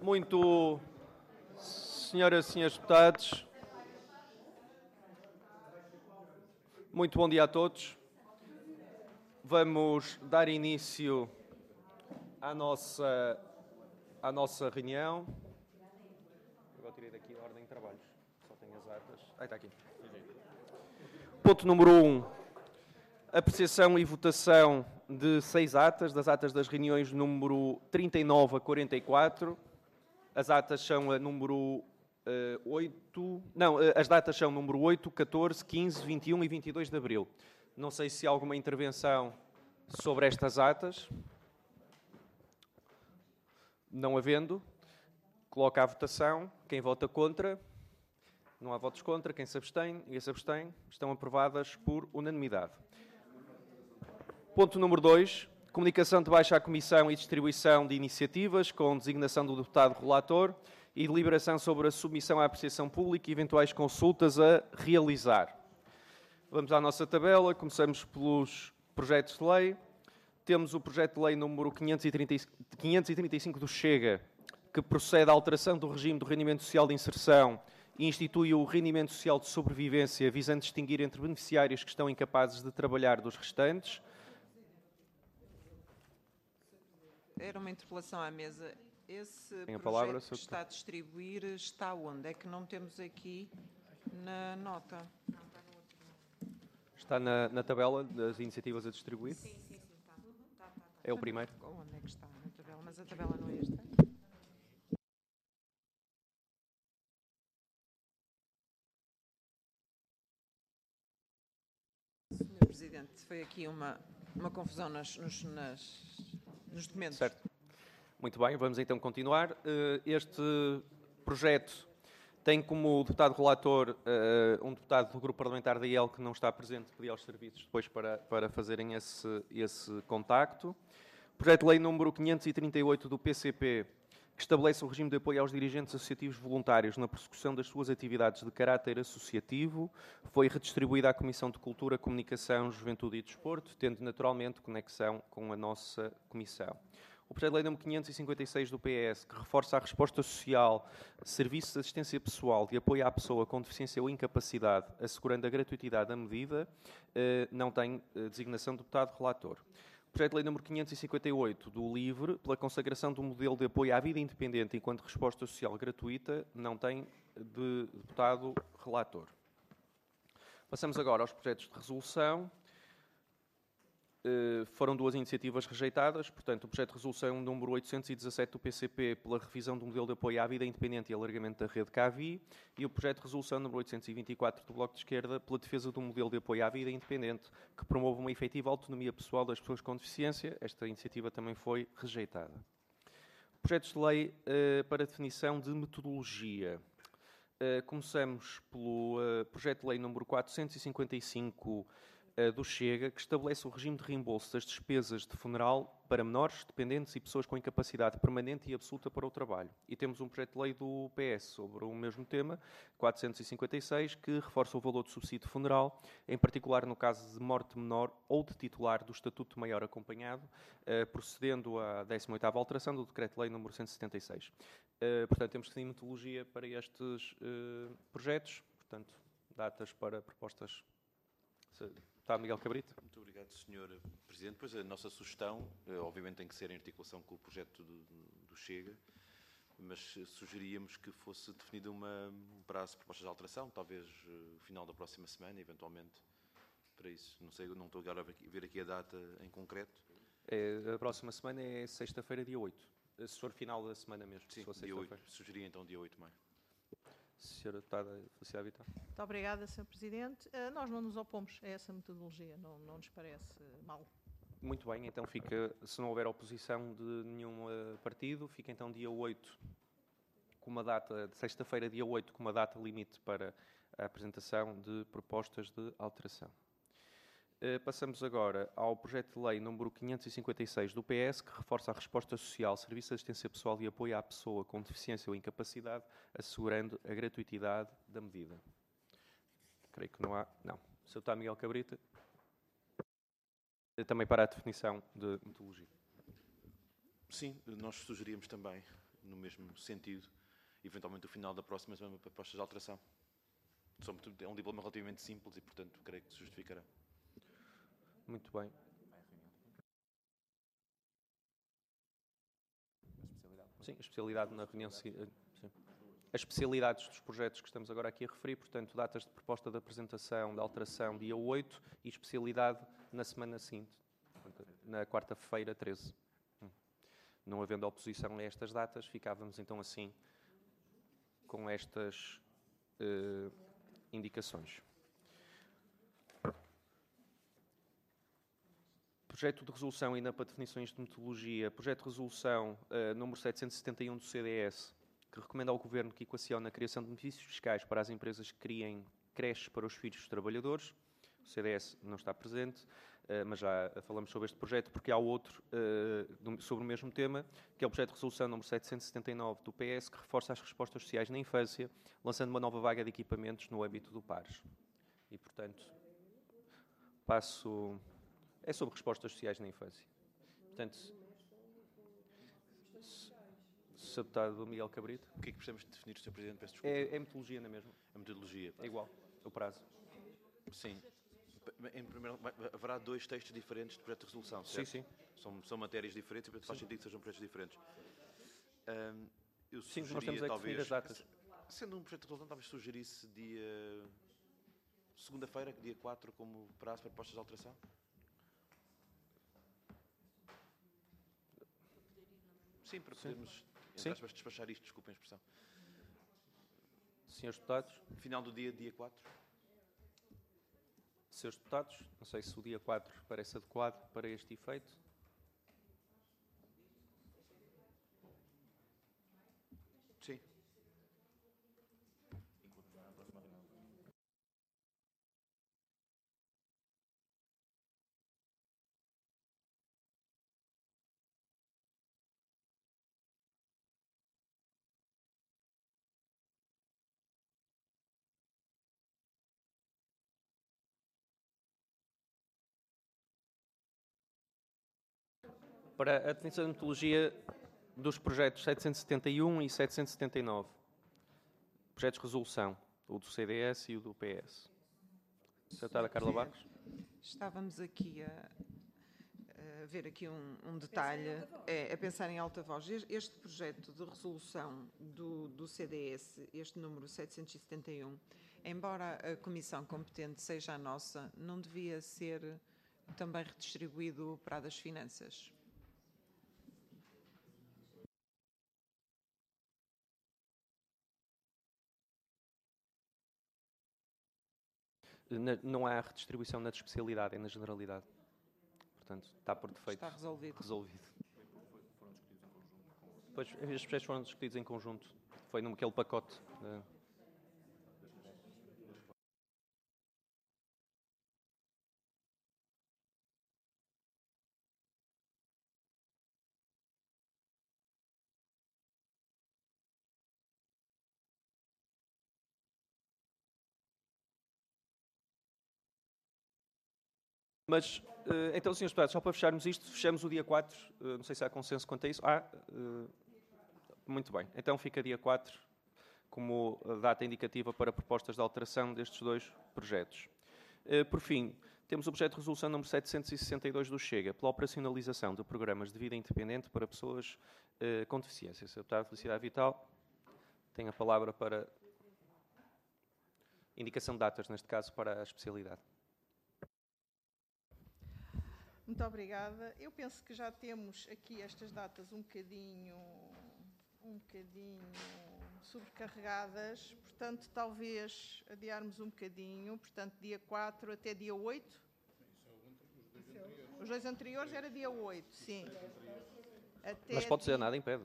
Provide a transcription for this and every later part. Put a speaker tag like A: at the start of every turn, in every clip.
A: Muito, senhoras e senhores deputados, muito bom dia a todos. Vamos dar início à nossa reunião. Agora tirei daqui a ordem de trabalhos, só tenho as atas. Está aqui. Ponto número 1. Apreciação e votação de 6 atas, das atas das reuniões número 39 a 44. As atas são a número 8... Não, as datas são número 8, 14, 15, 21 e 22 de abril. Não sei se há alguma intervenção sobre estas atas. Não havendo, coloca à votação. Quem vota contra? Não há votos contra. Quem se abstém? Ninguém se abstém. Estão aprovadas por unanimidade. Ponto número 2. Comunicação de baixa à Comissão e distribuição de iniciativas, com designação do deputado relator e deliberação sobre a submissão à apreciação pública e eventuais consultas a realizar. Vamos à nossa tabela. Começamos pelos projetos de lei. Temos o projeto de lei número 535 do Chega, que procede à alteração do regime do rendimento social de inserção e institui o rendimento social de sobrevivência, visando distinguir entre beneficiários que estão incapazes de trabalhar dos restantes.
B: Era uma interpelação à mesa. Esse
A: Tem a
B: projeto
A: palavra,
B: que está a distribuir está onde? É que não temos aqui na nota.
A: Está na tabela das iniciativas a distribuir?
B: Sim, está.
A: É o primeiro?
B: Onde é que está na tabela? Mas a tabela não é esta? Senhor Presidente, foi aqui uma confusão nos documentos.
A: Certo. Muito bem, vamos então continuar. Este projeto tem como deputado relator um deputado do grupo parlamentar da IEL que não está presente, pedi aos serviços depois para fazerem esse contacto. Projeto de lei número 538 do PCP, que estabelece o regime de apoio aos dirigentes associativos voluntários na prossecução das suas atividades de caráter associativo, foi redistribuído à Comissão de Cultura, Comunicação, Juventude e Desporto, tendo naturalmente conexão com a nossa Comissão. O projeto de lei número 556 do PS, que reforça a resposta social, serviços de assistência pessoal de apoio à pessoa com deficiência ou incapacidade, assegurando a gratuitidade da medida, não tem designação de deputado relator. O projeto de lei número 558 do LIVRE, pela consagração do modelo de apoio à vida independente enquanto resposta social gratuita, não tem de deputado relator. Passamos agora aos projetos de resolução. Foram 2 iniciativas rejeitadas, portanto, o projeto de resolução número 817 do PCP pela revisão do modelo de apoio à vida independente e alargamento da rede CAVI e o projeto de resolução número 824 do Bloco de Esquerda pela defesa do modelo de apoio à vida independente que promove uma efetiva autonomia pessoal das pessoas com deficiência. Esta iniciativa também foi rejeitada. Projetos de lei para definição de metodologia. Começamos pelo projeto de lei número 455 do Chega, que estabelece o regime de reembolso das despesas de funeral para menores, dependentes e pessoas com incapacidade permanente e absoluta para o trabalho. E temos um projeto de lei do PS sobre o mesmo tema, 456, que reforça o valor do subsídio funeral, em particular no caso de morte menor ou de titular do Estatuto de Maior Acompanhado, procedendo à 18ª alteração do Decreto-Lei número 176. Portanto, temos que ter metodologia para estes projetos, portanto, datas para propostas. Está Miguel Cabrito.
C: Muito obrigado, Sr. Presidente. Pois a nossa sugestão, obviamente, tem que ser em articulação com o projeto do Chega, mas sugeríamos que fosse definido um prazo de propostas de alteração, talvez o final da próxima semana, eventualmente, para isso. Não sei, não estou agora a ver aqui a data em concreto.
A: A próxima semana é sexta-feira, dia 8. Se for final da semana mesmo.
C: Sim,
A: se
C: dia 8. Sugeria então dia 8 de maio.
A: Senhora Deputada Felicidade Vital.
D: Muito obrigada, Sr. Presidente. Nós não nos opomos a essa metodologia, não nos parece mal.
A: Muito bem, então fica, se não houver oposição de nenhum partido, fica então dia 8, com uma data, de sexta-feira, dia 8, com uma data limite para a apresentação de propostas de alteração. Passamos agora ao projeto de lei número 556 do PS, que reforça a resposta social, serviço de assistência pessoal e apoio à pessoa com deficiência ou incapacidade, assegurando a gratuitidade da medida. Creio que não há... Não. Sr. Deputado Miguel Cabrita. Também para a definição de metodologia.
C: Sim, nós sugeríamos também no mesmo sentido, eventualmente o final da próxima semana para propostas de alteração. É um diploma relativamente simples e, portanto, creio que se justificará.
A: Muito bem. Sim, a especialidade na reunião seguinte. As especialidades dos projetos que estamos agora aqui a referir, portanto, datas de proposta de apresentação, de alteração, dia 8, e especialidade na semana seguinte, na quarta-feira, 13. Não havendo oposição a estas datas, ficávamos então assim com estas indicações. Projeto de resolução, ainda para definições de metodologia, projeto de resolução número 771 do CDS, que recomenda ao Governo que equacione a criação de benefícios fiscais para as empresas que criem creches para os filhos dos trabalhadores. O CDS não está presente, mas já falamos sobre este projeto, porque há outro sobre o mesmo tema, que é o projeto de resolução número 779 do PS, que reforça as respostas sociais na infância, lançando uma nova vaga de equipamentos no âmbito do PARES. E, portanto, passo... É sobre respostas sociais na infância. Portanto, Sr. Deputado Miguel Cabrito.
C: O que é que precisamos de definir, Sr. Presidente? Peço desculpa.
A: É metodologia, não é mesmo?
C: A metodologia.
A: É igual, o prazo.
C: Sim. Em primeiro, haverá 2 textos diferentes de projeto de resolução, certo?
A: Sim, sim.
C: São matérias diferentes e, portanto, faz sentido que sejam projetos diferentes. Eu
A: Sim, nós temos
C: sugeria,
A: a definir as datas.
C: Sendo um projeto de resolução, talvez sugerisse segunda-feira, dia 4, como prazo para propostas de alteração. Sim, para podermos, entre aspas, despachar isto, desculpem a expressão.
A: Senhores Deputados.
C: Final do dia 4.
A: Senhores Deputados, não sei se o dia 4 parece adequado para este efeito.
C: Sim.
A: Para a definição de metodologia dos projetos 771 e 779. Projetos de resolução, o do CDS e o do PS. Sra. Deputada Carla Barros.
B: Estávamos aqui a ver aqui um detalhe, a pensar em alta voz. Este projeto de resolução do CDS, este número 771, embora a comissão competente seja a nossa, não devia ser também redistribuído para a das finanças?
A: Não há redistribuição na especialidade, é na generalidade. Portanto, está por defeito.
B: Está resolvido.
A: Pois, estes projetos foram discutidos em conjunto. Foi naquele pacote. Mas, então, senhores deputados, só para fecharmos isto, fechamos o dia 4. Não sei se há consenso quanto a isso. Muito bem. Então fica dia 4 como data indicativa para propostas de alteração destes 2 projetos. Por fim, temos o projeto de resolução número 762 do Chega, pela operacionalização de programas de vida independente para pessoas com deficiência. Sr. Deputado Felicidade Vital, tem a palavra para indicação de datas, neste caso, para a especialidade.
D: Muito obrigada. Eu penso que já temos aqui estas datas um bocadinho sobrecarregadas, portanto, talvez adiarmos um bocadinho, portanto, dia 4 até dia 8. Os 2 anteriores era dia 8, sim. Até
A: mas pode ser, nada impede.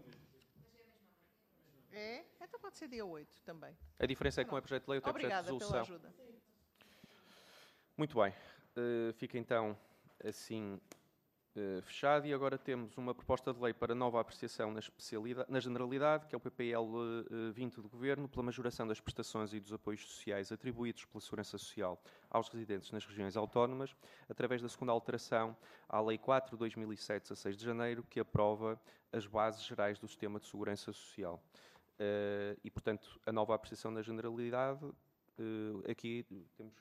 D: É? Então pode ser dia 8 também.
A: A diferença é que com o projeto de lei, o projeto de resolução.
D: Obrigada pela ajuda.
A: Muito bem. Fica então assim fechado. E agora temos uma proposta de lei para nova apreciação na generalidade, que é o PPL 20 do Governo, pela majoração das prestações e dos apoios sociais atribuídos pela Segurança Social aos residentes nas regiões autónomas, através da segunda alteração à Lei 4 de 2007, 16 de janeiro, que aprova as bases gerais do Sistema de Segurança Social. E, portanto, a nova apreciação na generalidade, aqui temos...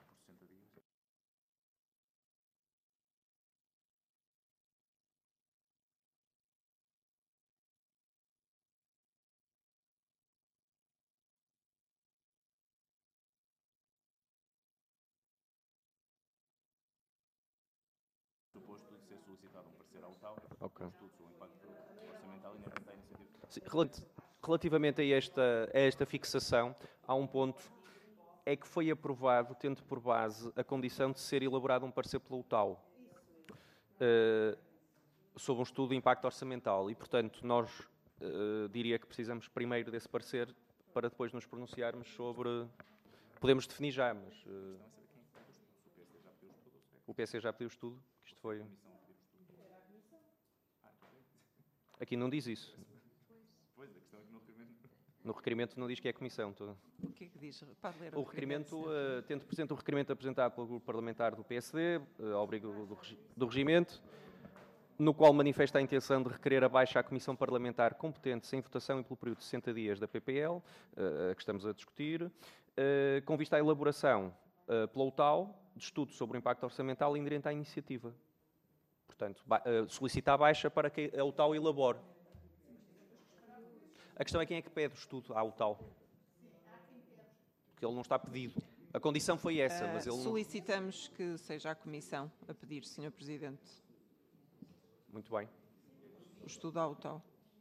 E: Suposto de ser solicitado um parecer à UTAU,
A: Ok.
E: estudo sobre o impacto orçamental e inerente à iniciativa.
A: Sim, relativamente a esta fixação, há um ponto, é que foi aprovado, tendo por base a condição de ser elaborado um parecer pela UTAU sobre um estudo de impacto orçamental. E, portanto, nós diria que precisamos primeiro desse parecer para depois nos pronunciarmos sobre... Podemos definir já, mas... O PC já pediu estudo? Que isto foi... Aqui não diz isso.
E: Pois, a questão é que no requerimento...
A: No requerimento não diz que é a Comissão toda.
B: O que é que diz? Pode ler
A: O requerimento,
B: senhor?
A: tendo presente o requerimento apresentado pelo Grupo Parlamentar do PSD, ao abrigo do regimento, no qual manifesta a intenção de requerer a baixa à Comissão Parlamentar competente sem votação e pelo período de 60 dias da PPL, a que estamos a discutir, com vista à elaboração pela UTAU de estudo sobre o impacto orçamental inerente à iniciativa. Portanto, solicita a baixa para que a UTAU elabore. A questão é quem é que pede o estudo à UTAU. Porque ele não está pedido. A condição foi essa, mas ele não...
B: Solicitamos que seja a Comissão a pedir, Sr. Presidente,
A: Muito bem.
B: o estudo à UTAU.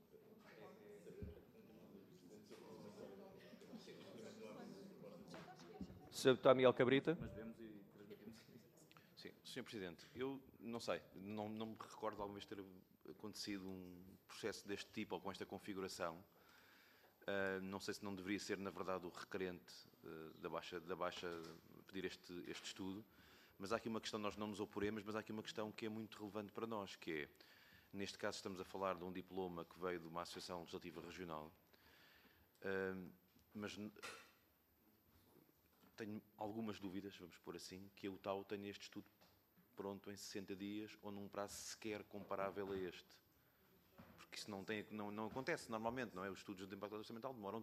A: Sr. Deputado Miguel Cabrita.
C: Sim, Sr. Presidente, eu não sei, não me recordo de alguma vez ter acontecido um processo deste tipo ou com esta configuração. Não sei se não deveria ser, na verdade, o requerente da baixa pedir este estudo, mas há aqui uma questão, nós não nos oporemos, mas há aqui uma questão que é muito relevante para nós, que é, neste caso estamos a falar de um diploma que veio de uma Associação Legislativa Regional, mas tenho algumas dúvidas, vamos pôr assim, que a UTAU tenha este estudo pronto em 60 dias ou num prazo sequer comparável a este. Porque isso não acontece normalmente, não é? Os estudos de impacto orçamental demoram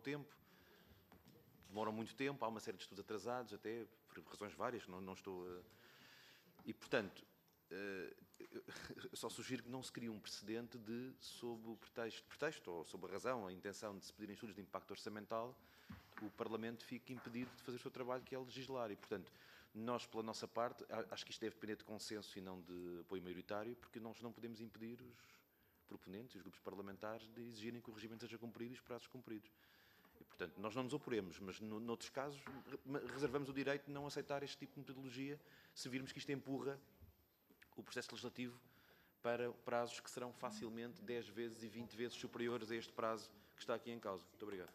C: muito tempo, há uma série de estudos atrasados, até por razões várias, não estou a... E, portanto, eu só sugiro que não se crie um precedente de, sob o pretexto ou sob a razão, a intenção de se pedirem estudos de impacto orçamental, o Parlamento fique impedido de fazer o seu trabalho, que é legislar. E, portanto, nós, pela nossa parte, acho que isto deve depender de consenso e não de apoio maioritário, porque nós não podemos impedir os proponentes, os grupos parlamentares, de exigirem que o regimento seja cumprido e os prazos cumpridos. E, portanto, nós não nos oporemos, mas noutros casos reservamos o direito de não aceitar este tipo de metodologia se virmos que isto empurra o processo legislativo para prazos que serão facilmente 10 vezes e 20 vezes superiores a este prazo que está aqui em causa. Muito obrigado.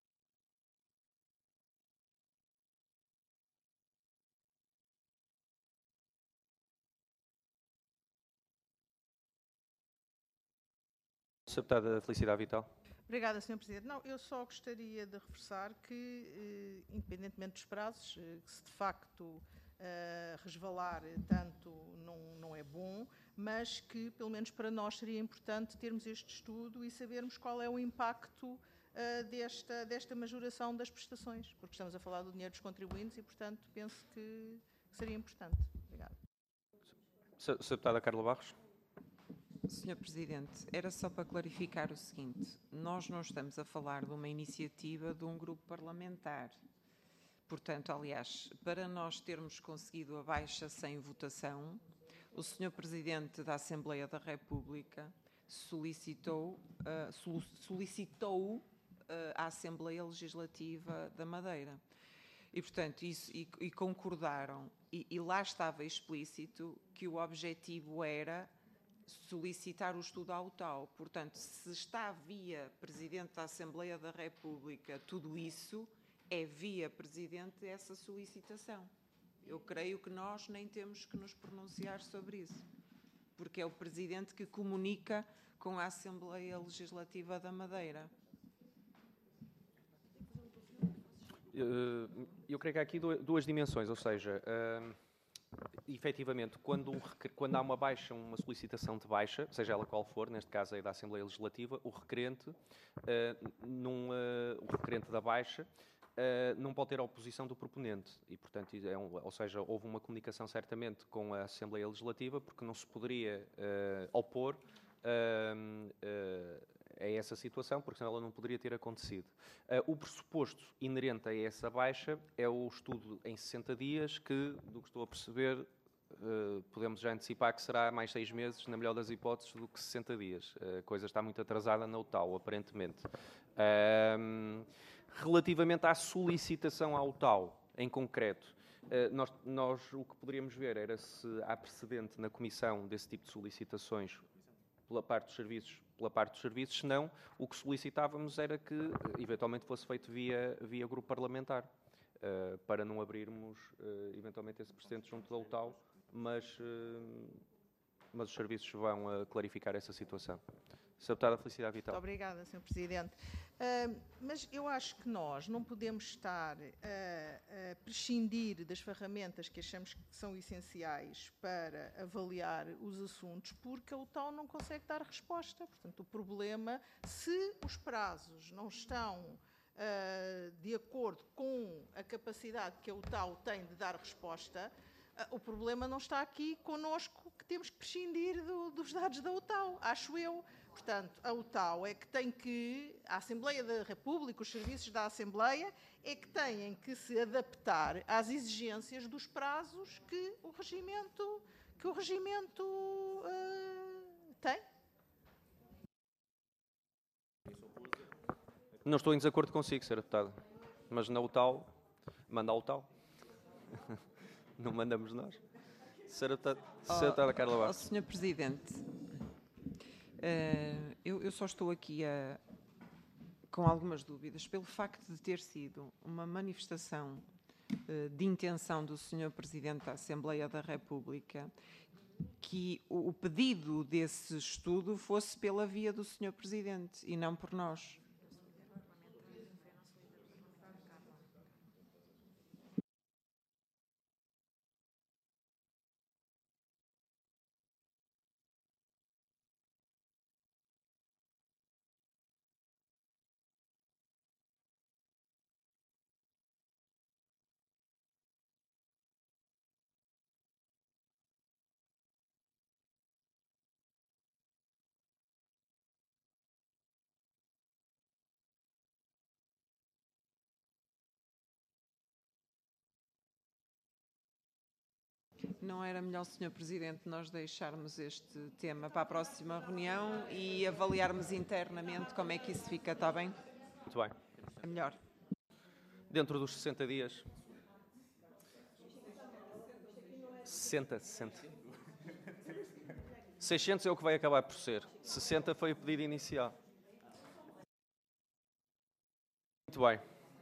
A: Sr. Deputada Felicidade Vital.
D: Obrigada, Sr. Presidente. Não, eu só gostaria de reforçar que, independentemente dos prazos, que se de facto resvalar tanto não é bom, mas que, pelo menos para nós, seria importante termos este estudo e sabermos qual é o impacto desta majoração das prestações, porque estamos a falar do dinheiro dos contribuintes e, portanto, penso que seria importante. Obrigada.
A: Sra. Deputada Carla Barros.
B: Sr. Presidente, era só para clarificar o seguinte: nós não estamos a falar de uma iniciativa de um grupo parlamentar. Portanto, aliás, para nós termos conseguido a baixa sem votação, o Sr. Presidente da Assembleia da República solicitou à Assembleia Legislativa da Madeira. E, portanto, e concordaram, e lá estava explícito que o objetivo era solicitar o estudo à UTAU. Portanto, se está via Presidente da Assembleia da República tudo isso, é via Presidente essa solicitação. Eu creio que nós nem temos que nos pronunciar sobre isso. porque é o Presidente que comunica com a Assembleia Legislativa da Madeira.
A: Eu creio que há aqui duas dimensões, ou seja, efetivamente, quando há uma baixa, uma solicitação de baixa, seja ela qual for, neste caso é da Assembleia Legislativa, o requerente da baixa não pode ter a oposição do proponente e, portanto, ou seja, houve uma comunicação certamente com a Assembleia Legislativa porque não se poderia opor a essa situação, porque senão ela não poderia ter acontecido. O pressuposto inerente a essa baixa é o estudo em 60 dias, que, do que estou a perceber, podemos já antecipar que será mais 6 meses, na melhor das hipóteses, do que 60 dias. A coisa está muito atrasada na UTAU, aparentemente. Relativamente à solicitação à UTAU, em concreto, nós o que poderíamos ver era se há precedente na Comissão desse tipo de solicitações pela parte dos serviços, senão o que solicitávamos era que eventualmente fosse feito via grupo parlamentar, para não abrirmos eventualmente esse precedente junto da UTAU, mas os serviços vão clarificar essa situação. Sra. Deputada Felicidade Vital.
D: Muito obrigada, Sr. Presidente. Mas eu acho que nós não podemos estar a prescindir das ferramentas que achamos que são essenciais para avaliar os assuntos, porque a UTAU não consegue dar resposta. Portanto, o problema, se os prazos não estão de acordo com a capacidade que a UTAU tem de dar resposta, o problema não está aqui connosco, que temos que prescindir dos dados da UTAU, acho eu. Portanto, a UTAU é que tem que, a Assembleia da República, os serviços da Assembleia, é que têm que se adaptar às exigências dos prazos que o regimento tem.
A: Não estou em desacordo consigo, Sra. Deputada, mas na UTAU, manda a UTAU. Não mandamos nós. Sra. Deputada Carla Bastos.
B: Sr. Presidente, eu só estou aqui com algumas dúvidas pelo facto de ter sido uma manifestação de intenção do Sr. Presidente da Assembleia da República que o pedido desse estudo fosse pela via do Sr. Presidente e não por nós. Não era melhor, Sr. Presidente, nós deixarmos este tema para a próxima reunião e avaliarmos internamente como é que isso fica, está bem?
A: Muito bem.
B: É melhor.
A: Dentro dos 60 dias. 60. 600 é o que vai acabar por ser. 60 foi o pedido inicial. Muito bem.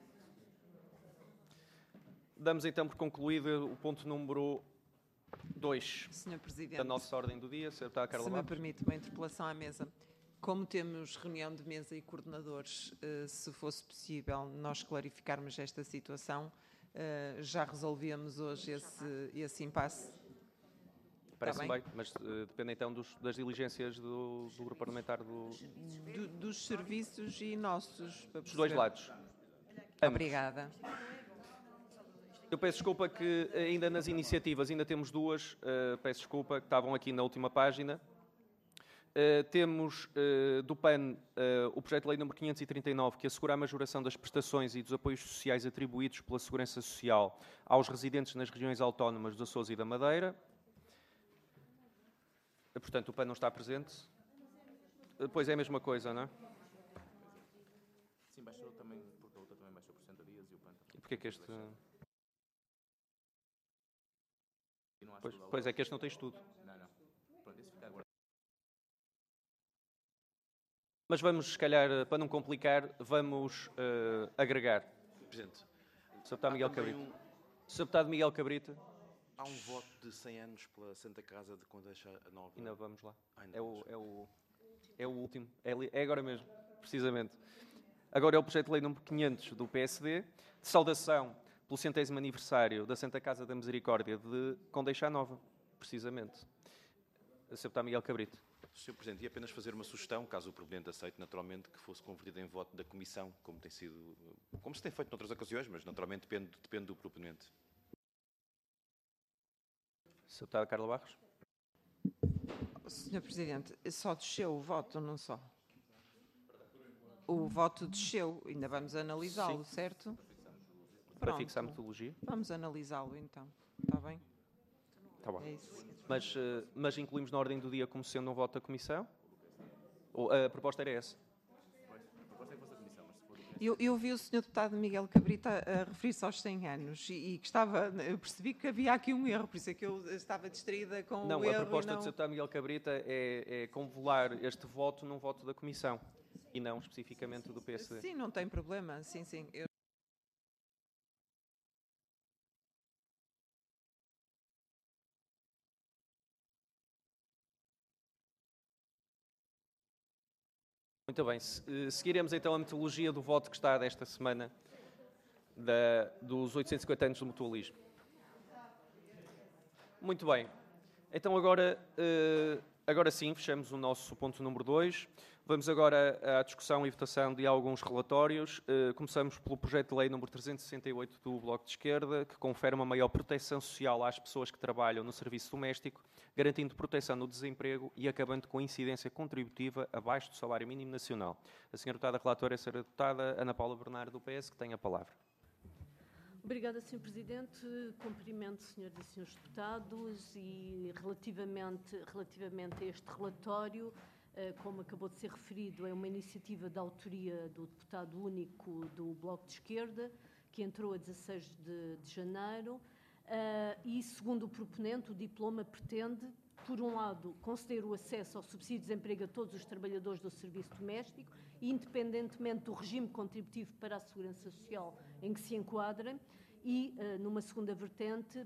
A: Damos então por concluído o ponto número 2
B: Sr. Presidente,
A: da nossa ordem do dia. Sra. Deputada Carla
B: se me
A: Bastos.
B: permite uma interpelação à mesa. Como temos reunião de mesa e coordenadores, se fosse possível nós clarificarmos esta situação, já resolvíamos hoje esse impasse.
A: Parece-me bem, mas depende então das diligências do grupo parlamentar
B: Dos serviços e nossos. Para
A: dos dois
B: perceber.
A: lados.
B: Obrigada.
A: Eu peço desculpa que ainda nas iniciativas, ainda temos duas, peço desculpa, que estavam aqui na última página. Temos do PAN o projeto de lei número 539, que assegura a majoração das prestações e dos apoios sociais atribuídos pela Segurança Social aos residentes nas regiões autónomas dos Açores e da Madeira. Portanto, o PAN não está presente. Pois é a mesma coisa, não é?
E: Sim, baixou também, porque a outra também baixou por 60 dias e o PAN também.
A: E porquê é que este...
E: E não há estudo
A: Pois é que este não tem estudo.
E: Não. Pronto, esse fica agora.
A: Mas vamos, se calhar, para não complicar, vamos agregar.
C: Presidente,
A: Sr. Deputado Miguel
C: também
A: Cabrita. Sr. Deputado Miguel Cabrita.
C: Há um voto de 100 anos pela Santa Casa de Condeixa a Nova.
A: Ainda vamos lá.
C: Ainda
A: É
C: vamos.
A: o último. É agora mesmo, precisamente. Agora é o projeto de lei número 500 do PSD, de saudação pelo 100º aniversário da Santa Casa da Misericórdia de Condeixa Nova, precisamente. Sr. Deputado Miguel Cabrito.
C: Sr. Presidente, ia apenas fazer uma sugestão, caso o Presidente aceite, naturalmente, que fosse convertido em voto da Comissão, como se tem feito noutras ocasiões, mas naturalmente depende do proponente.
A: Sr. Deputado Carla Barros.
B: Sr. Presidente, só desceu o voto, não só? O voto desceu, ainda vamos analisá-lo, certo?
A: Para
B: Pronto.
A: fixar a metodologia.
B: Vamos analisá-lo então, está bem?
A: Está bom.
B: É isso.
A: Mas incluímos na ordem do dia como sendo um voto da Comissão? Ou a proposta era essa?
B: Eu vi o Sr. Deputado Miguel Cabrita a referir-se aos 100 anos e que eu percebi que havia aqui um erro, por isso é que eu estava distraída com
A: Não,
B: o erro.
A: a proposta
B: e
A: do
B: não...
A: Sr. Deputado Miguel Cabrita é convolar este voto num voto da Comissão e não especificamente do PSD.
B: Sim, não tem problema, sim.
A: Muito bem. Seguiremos então a metodologia do voto que está desta semana dos 850 anos do mutualismo. Muito bem. Então agora sim, fechamos o nosso ponto número 2. Vamos agora à discussão e votação de alguns relatórios. Começamos pelo projeto de lei número 368 do Bloco de Esquerda, que confere uma maior proteção social às pessoas que trabalham no serviço doméstico, garantindo proteção no desemprego e acabando com a incidência contributiva abaixo do salário mínimo nacional. A senhora deputada relatora é a senhora deputada Ana Paula Bernardo, do PS, que tem a palavra.
F: Obrigada, Sr. Presidente. Cumprimento, senhoras e senhores deputados, e relativamente a este relatório, como acabou de ser referido, é uma iniciativa de autoria do deputado único do Bloco de Esquerda, que entrou a 16 de janeiro, e, segundo o proponente, o diploma pretende, por um lado, conceder o acesso ao subsídio de desemprego a todos os trabalhadores do serviço doméstico, independentemente do regime contributivo para a segurança social em que se enquadrem, e, numa segunda vertente,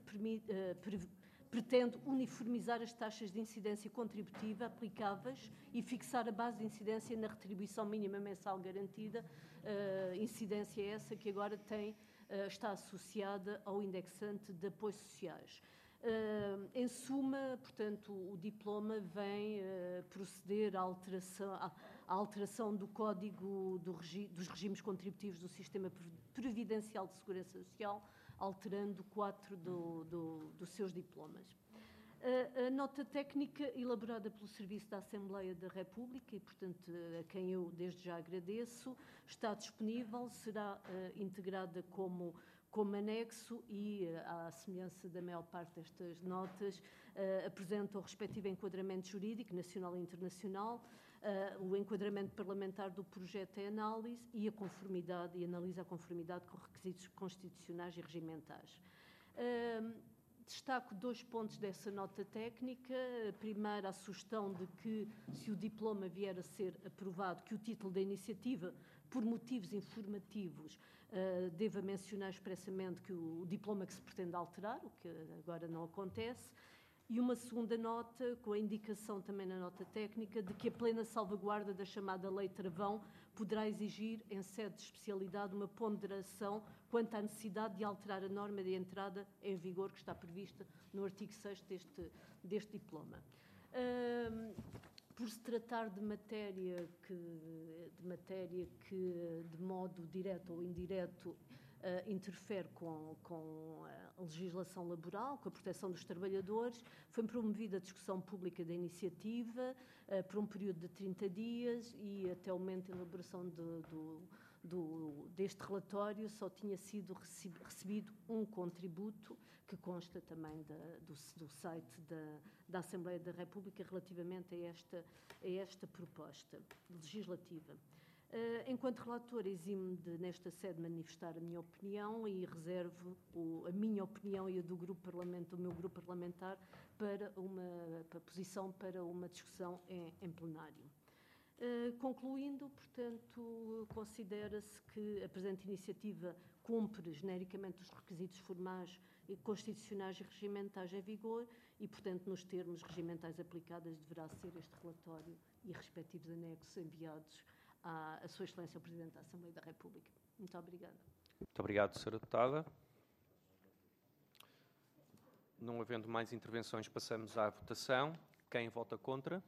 F: pretende uniformizar as taxas de incidência contributiva aplicáveis e fixar a base de incidência na retribuição mínima mensal garantida, incidência essa que agora está associada ao indexante de apoios sociais. Em suma, portanto, o diploma vem proceder à alteração do Código dos Regimes Contributivos do Sistema Previdencial de Segurança Social, alterando 4 dos seus diplomas. A nota técnica elaborada pelo Serviço da Assembleia da República, e, portanto, a quem eu desde já agradeço, está disponível, será integrada como anexo e, à semelhança da maior parte destas notas, apresenta o respectivo enquadramento jurídico, nacional e internacional, o enquadramento parlamentar do projeto em análise e analisa a conformidade com requisitos constitucionais e regimentais. Destaco 2 pontos dessa nota técnica. Primeiro, a sugestão de que, se o diploma vier a ser aprovado, que o título da iniciativa, por motivos informativos, deva mencionar expressamente que o diploma que se pretende alterar, o que agora não acontece. E uma segunda nota, com a indicação também na nota técnica, de que a plena salvaguarda da chamada Lei Travão poderá exigir, em sede de especialidade, uma ponderação quanto à necessidade de alterar a norma de entrada em vigor que está prevista no artigo 6º deste diploma. Por se tratar de matéria que de modo direto ou indireto interfere com a legislação laboral, com a proteção dos trabalhadores, foi promovida a discussão pública da iniciativa por um período de 30 dias e, até o momento de elaboração deste relatório, só tinha sido recebido um contributo, que consta também do site da Assembleia da República, relativamente a esta proposta legislativa. Enquanto relator, eximo-me de, nesta sede, manifestar a minha opinião e reservo a minha opinião e a do meu grupo parlamentar para a posição para uma discussão em plenário. Concluindo, portanto, considera-se que a presente iniciativa cumpre genericamente os requisitos formais e constitucionais e regimentais em vigor e, portanto, nos termos regimentais aplicados, deverá ser este relatório e respectivos anexos enviados à Sua Excelência o Presidente da Assembleia da República. Muito obrigada.
A: Muito obrigado, Sra. Deputada. Não havendo mais intervenções, passamos à votação. Quem vota contra?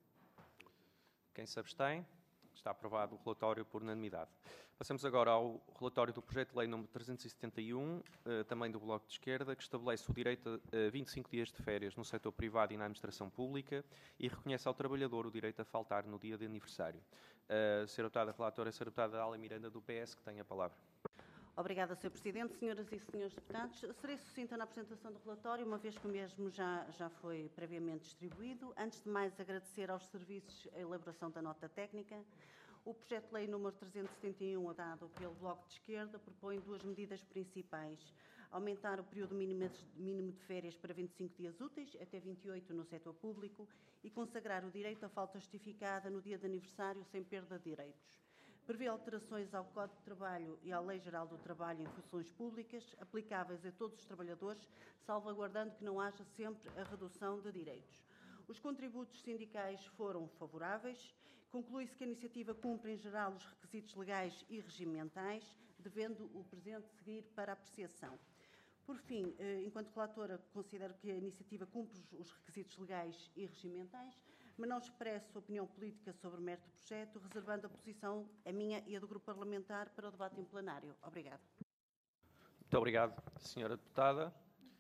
A: Quem se abstém? Está aprovado o relatório por unanimidade. Passamos agora ao relatório do projeto de lei número 371, também do Bloco de Esquerda, que estabelece o direito a 25 dias de férias no setor privado e na administração pública e reconhece ao trabalhador o direito a faltar no dia de aniversário. Sra. Deputada relatora, Sra. Deputada Dália Miranda, do PS, que tem a palavra.
G: Obrigada, Sr. Presidente. Senhoras e senhores deputados, serei sucinta na apresentação do relatório, uma vez que o mesmo já foi previamente distribuído. Antes de mais, agradecer aos serviços a elaboração da nota técnica. O projeto de lei número 371, adotado pelo Bloco de Esquerda, propõe duas medidas principais. Aumentar o período mínimo de férias para 25 dias úteis, até 28 no setor público, e consagrar o direito à falta justificada no dia de aniversário sem perda de direitos. Prevê alterações ao Código de Trabalho e à Lei Geral do Trabalho em funções públicas, aplicáveis a todos os trabalhadores, salvaguardando que não haja sempre a redução de direitos. Os contributos sindicais foram favoráveis. Conclui-se que a iniciativa cumpre, em geral, os requisitos legais e regimentais, devendo o presente seguir para apreciação. Por fim, enquanto relatora, considero que a iniciativa cumpre os requisitos legais e regimentais, mas não expresso opinião política sobre o mérito do projeto, reservando a posição, a minha e a do Grupo Parlamentar, para o debate em plenário. Obrigada.
A: Muito obrigado, Sra. Deputada.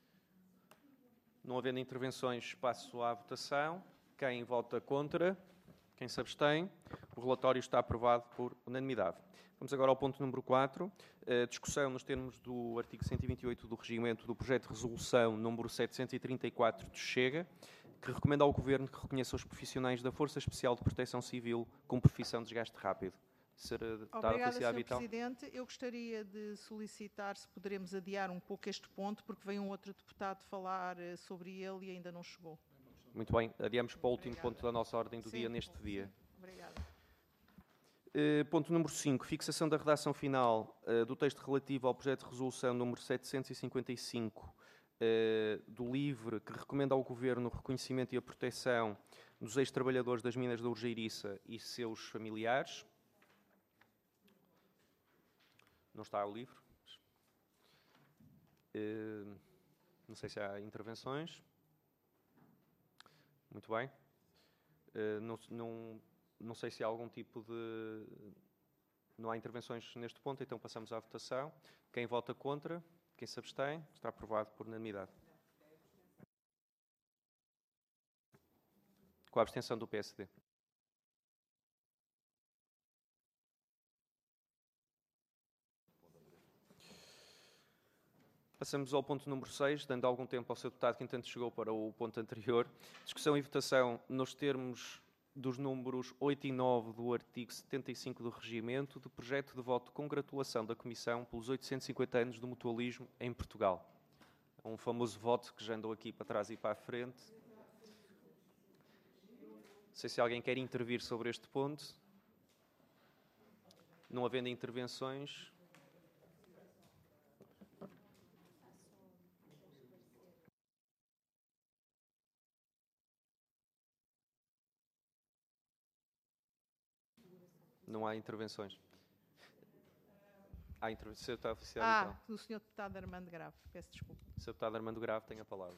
A: Não havendo intervenções, passo à votação. Quem vota contra? Quem se abstém? O relatório está aprovado por unanimidade. Vamos agora ao ponto número 4. Discussão nos termos do artigo 128 do Regimento do projeto de resolução número 734 do Chega, que recomenda ao Governo que reconheça os profissionais da Força Especial de Proteção Civil com profissão de desgaste rápido. Sra. Deputada
D: Obrigada,
A: Feliciana
D: Sr.
A: Vital.
D: Presidente. Eu gostaria de solicitar se poderemos adiar um pouco este ponto, porque veio um outro deputado falar sobre ele e ainda não chegou.
A: Muito bem, adiamos para o último ponto da nossa ordem do dia neste dia.
D: Obrigada.
A: Ponto número 5. Fixação da redação final do texto relativo ao projeto de resolução número 755 do LIVRE, que recomenda ao Governo o reconhecimento e a proteção dos ex-trabalhadores das minas da Urgeiriça e seus familiares. Não está o livro. Não sei se há intervenções. Muito bem. Não sei se há algum tipo de... Não há intervenções neste ponto, então passamos à votação. Quem vota contra? Quem se abstém? Está aprovado por unanimidade. Com a abstenção do PSD. Passamos ao ponto número 6, dando algum tempo ao Sr. Deputado que, entanto, chegou para o ponto anterior. Discussão e votação nos termos dos números 8 e 9 do artigo 75 do Regimento, do projeto de voto de congratulação da Comissão pelos 850 anos do mutualismo em Portugal. É um famoso voto que já andou aqui para trás e para a frente. Não sei se alguém quer intervir sobre este ponto. Não havendo intervenções... Não há intervenções. Há intervenção.
D: Do Sr. Deputado Armando Grave. Peço desculpa.
A: Sr. Deputado Armando Grave tem a palavra.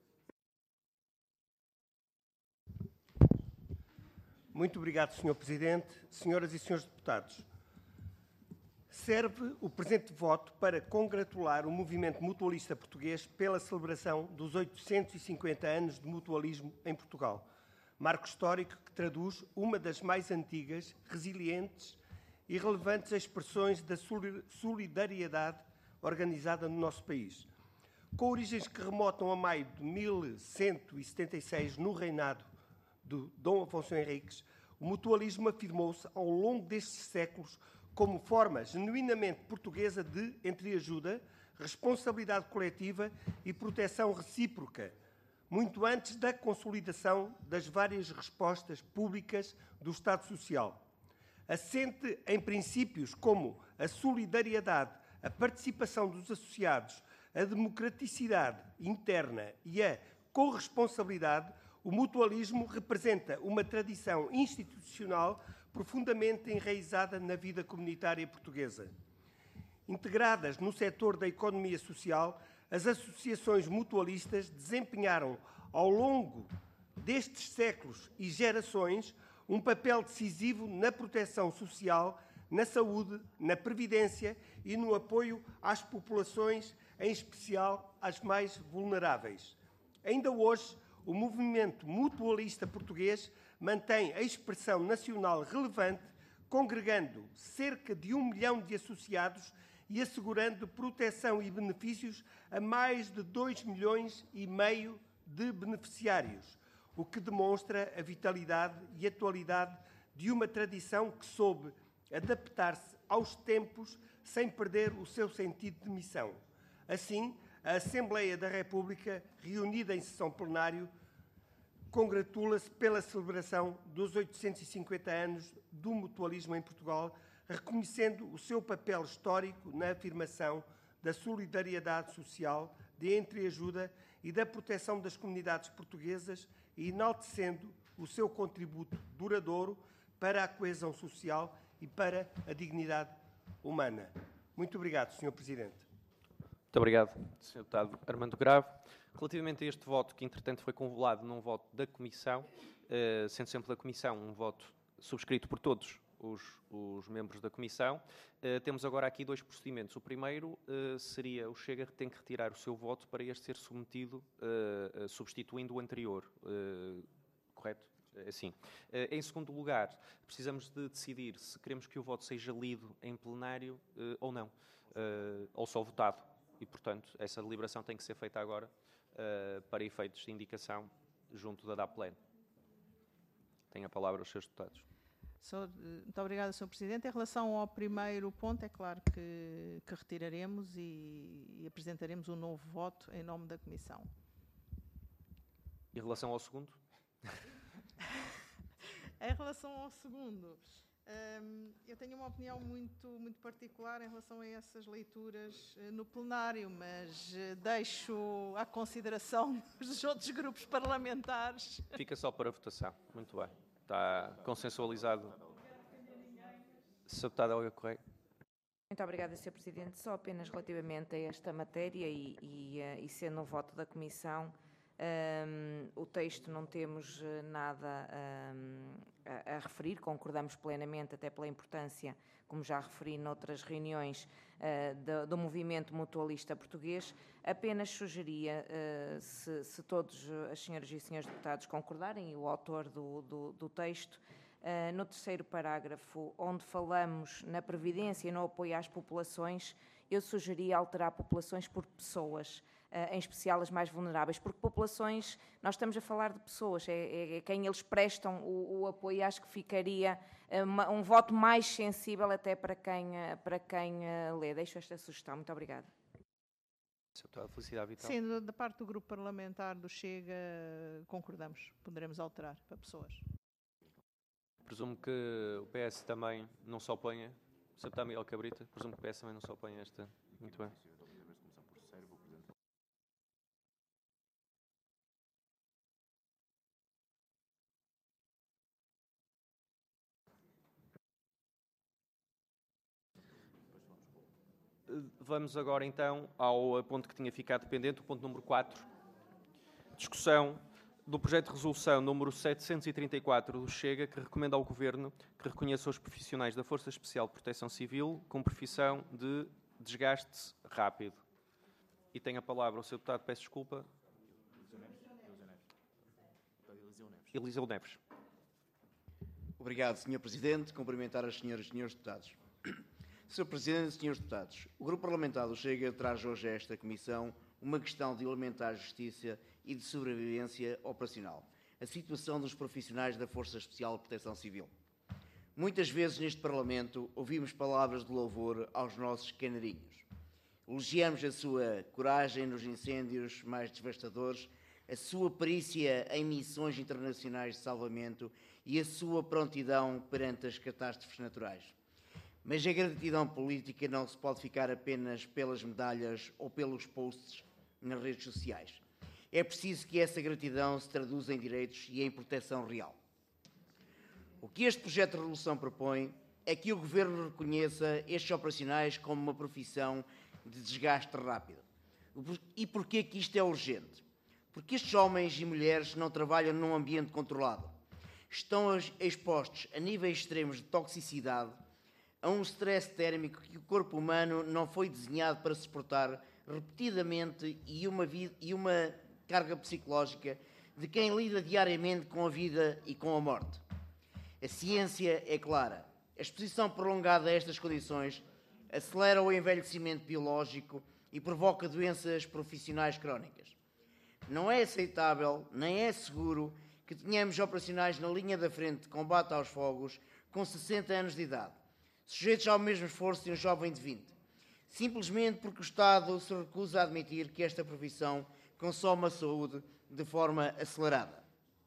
H: Muito obrigado, Sr. Presidente. Senhoras e senhores deputados, serve o presente voto para congratular o movimento mutualista português pela celebração dos 850 anos de mutualismo em Portugal. Marco histórico que traduz uma das mais antigas, resilientes e relevantes expressões da solidariedade organizada no nosso país. Com origens que remontam a maio de 1176, no reinado de Dom Afonso Henriques, o mutualismo afirmou-se ao longo destes séculos como forma genuinamente portuguesa de entreajuda, responsabilidade coletiva e proteção recíproca muito antes da consolidação das várias respostas públicas do Estado Social. Assente em princípios como a solidariedade, a participação dos associados, a democraticidade interna e a corresponsabilidade, o mutualismo representa uma tradição institucional profundamente enraizada na vida comunitária portuguesa. Integradas no setor da economia social, as associações mutualistas desempenharam, ao longo destes séculos e gerações, um papel decisivo na proteção social, na saúde, na previdência e no apoio às populações, em especial às mais vulneráveis. Ainda hoje, o movimento mutualista português mantém a expressão nacional relevante, congregando cerca de 1 milhão de associados e assegurando proteção e benefícios a mais de 2,5 milhões de beneficiários, o que demonstra a vitalidade e atualidade de uma tradição que soube adaptar-se aos tempos sem perder o seu sentido de missão. Assim, a Assembleia da República, reunida em sessão plenária, congratula-se pela celebração dos 850 anos do mutualismo em Portugal, reconhecendo o seu papel histórico na afirmação da solidariedade social, de entreajuda e da proteção das comunidades portuguesas e enaltecendo o seu contributo duradouro para a coesão social e para a dignidade humana. Muito obrigado, Sr. Presidente.
A: Muito obrigado, Sr. Deputado Armando Grave. Relativamente a este voto, que entretanto foi convolado num voto da Comissão, sendo sempre da Comissão um voto subscrito por todos os membros da Comissão, temos agora aqui 2 procedimentos. O primeiro seria o Chega tem que retirar o seu voto para este ser submetido, substituindo o anterior. Correto? Sim. Em segundo lugar, precisamos de decidir se queremos que o voto seja lido em plenário ou não, ou só votado. E, portanto, essa deliberação tem que ser feita agora para efeitos de indicação junto da DAPLEN. Tem a palavra os seus deputados.
D: Muito obrigada, Sr. Presidente. Em relação ao primeiro ponto, é claro que retiraremos e apresentaremos um novo voto em nome da Comissão.
A: Em relação ao segundo?
D: Em relação ao segundo, eu tenho uma opinião muito particular em relação a essas leituras no plenário, mas deixo à consideração dos outros grupos parlamentares.
A: Fica só para votação. Muito bem. Está consensualizado. Sr. Deputada Olga Correia.
I: Muito obrigada, Sr. Presidente. Só apenas relativamente a esta matéria e sendo um voto da Comissão, o texto não temos nada a referir, concordamos plenamente, até pela importância, como já referi noutras reuniões, do movimento mutualista português. Apenas sugeria, se todos as senhoras e senhores deputados concordarem, e o autor do texto, no terceiro parágrafo, onde falamos na previdência e no apoio às populações, eu sugeria alterar populações por pessoas, em especial as mais vulneráveis, porque populações, nós estamos a falar de pessoas, é quem eles prestam o apoio, acho que ficaria um voto mais sensível até para quem lê. Deixo esta sugestão. Muito obrigada.
A: Felicidade Vital.
D: Sim, da parte do grupo parlamentar do Chega, concordamos, poderemos alterar para pessoas.
A: Presumo que o PS também não se oponha. Sr. Deputado Miguel Cabrita, presumo que o PS também não se oponha a esta. Muito bem. Vamos agora então ao ponto que tinha ficado pendente, o ponto número 4. Discussão do projeto de resolução número 734 do Chega, que recomenda ao Governo que reconheça os profissionais da Força Especial de Proteção Civil com profissão de desgaste rápido. E tem a palavra o Sr. Deputado, peço desculpa. Eliseu Neves.
J: Obrigado, Sr. Presidente. Cumprimentar as senhoras e senhores deputados. Sr. Presidente e senhores deputados, o Grupo Parlamentar do Chega traz hoje a esta Comissão uma questão de elementar justiça e de sobrevivência operacional, a situação dos profissionais da Força Especial de Proteção Civil. Muitas vezes neste Parlamento ouvimos palavras de louvor aos nossos canarinhos. Elogiamos a sua coragem nos incêndios mais devastadores, a sua perícia em missões internacionais de salvamento e a sua prontidão perante as catástrofes naturais. Mas a gratidão política não se pode ficar apenas pelas medalhas ou pelos posts nas redes sociais. É preciso que essa gratidão se traduza em direitos e em proteção real. O que este projeto de resolução propõe é que o Governo reconheça estes operacionais como uma profissão de desgaste rápido. E porquê que isto é urgente? Porque estes homens e mulheres não trabalham num ambiente controlado. Estão expostos a níveis extremos de toxicidade, a um stress térmico que o corpo humano não foi desenhado para suportar repetidamente e uma carga psicológica de quem lida diariamente com a vida e com a morte. A ciência é clara. A exposição prolongada a estas condições acelera o envelhecimento biológico e provoca doenças profissionais crónicas. Não é aceitável, nem é seguro, que tenhamos operacionais na linha da frente de combate aos fogos com 60 anos de idade, sujeitos ao mesmo esforço de um jovem de 20, simplesmente porque o Estado se recusa a admitir que esta profissão consome a saúde de forma acelerada.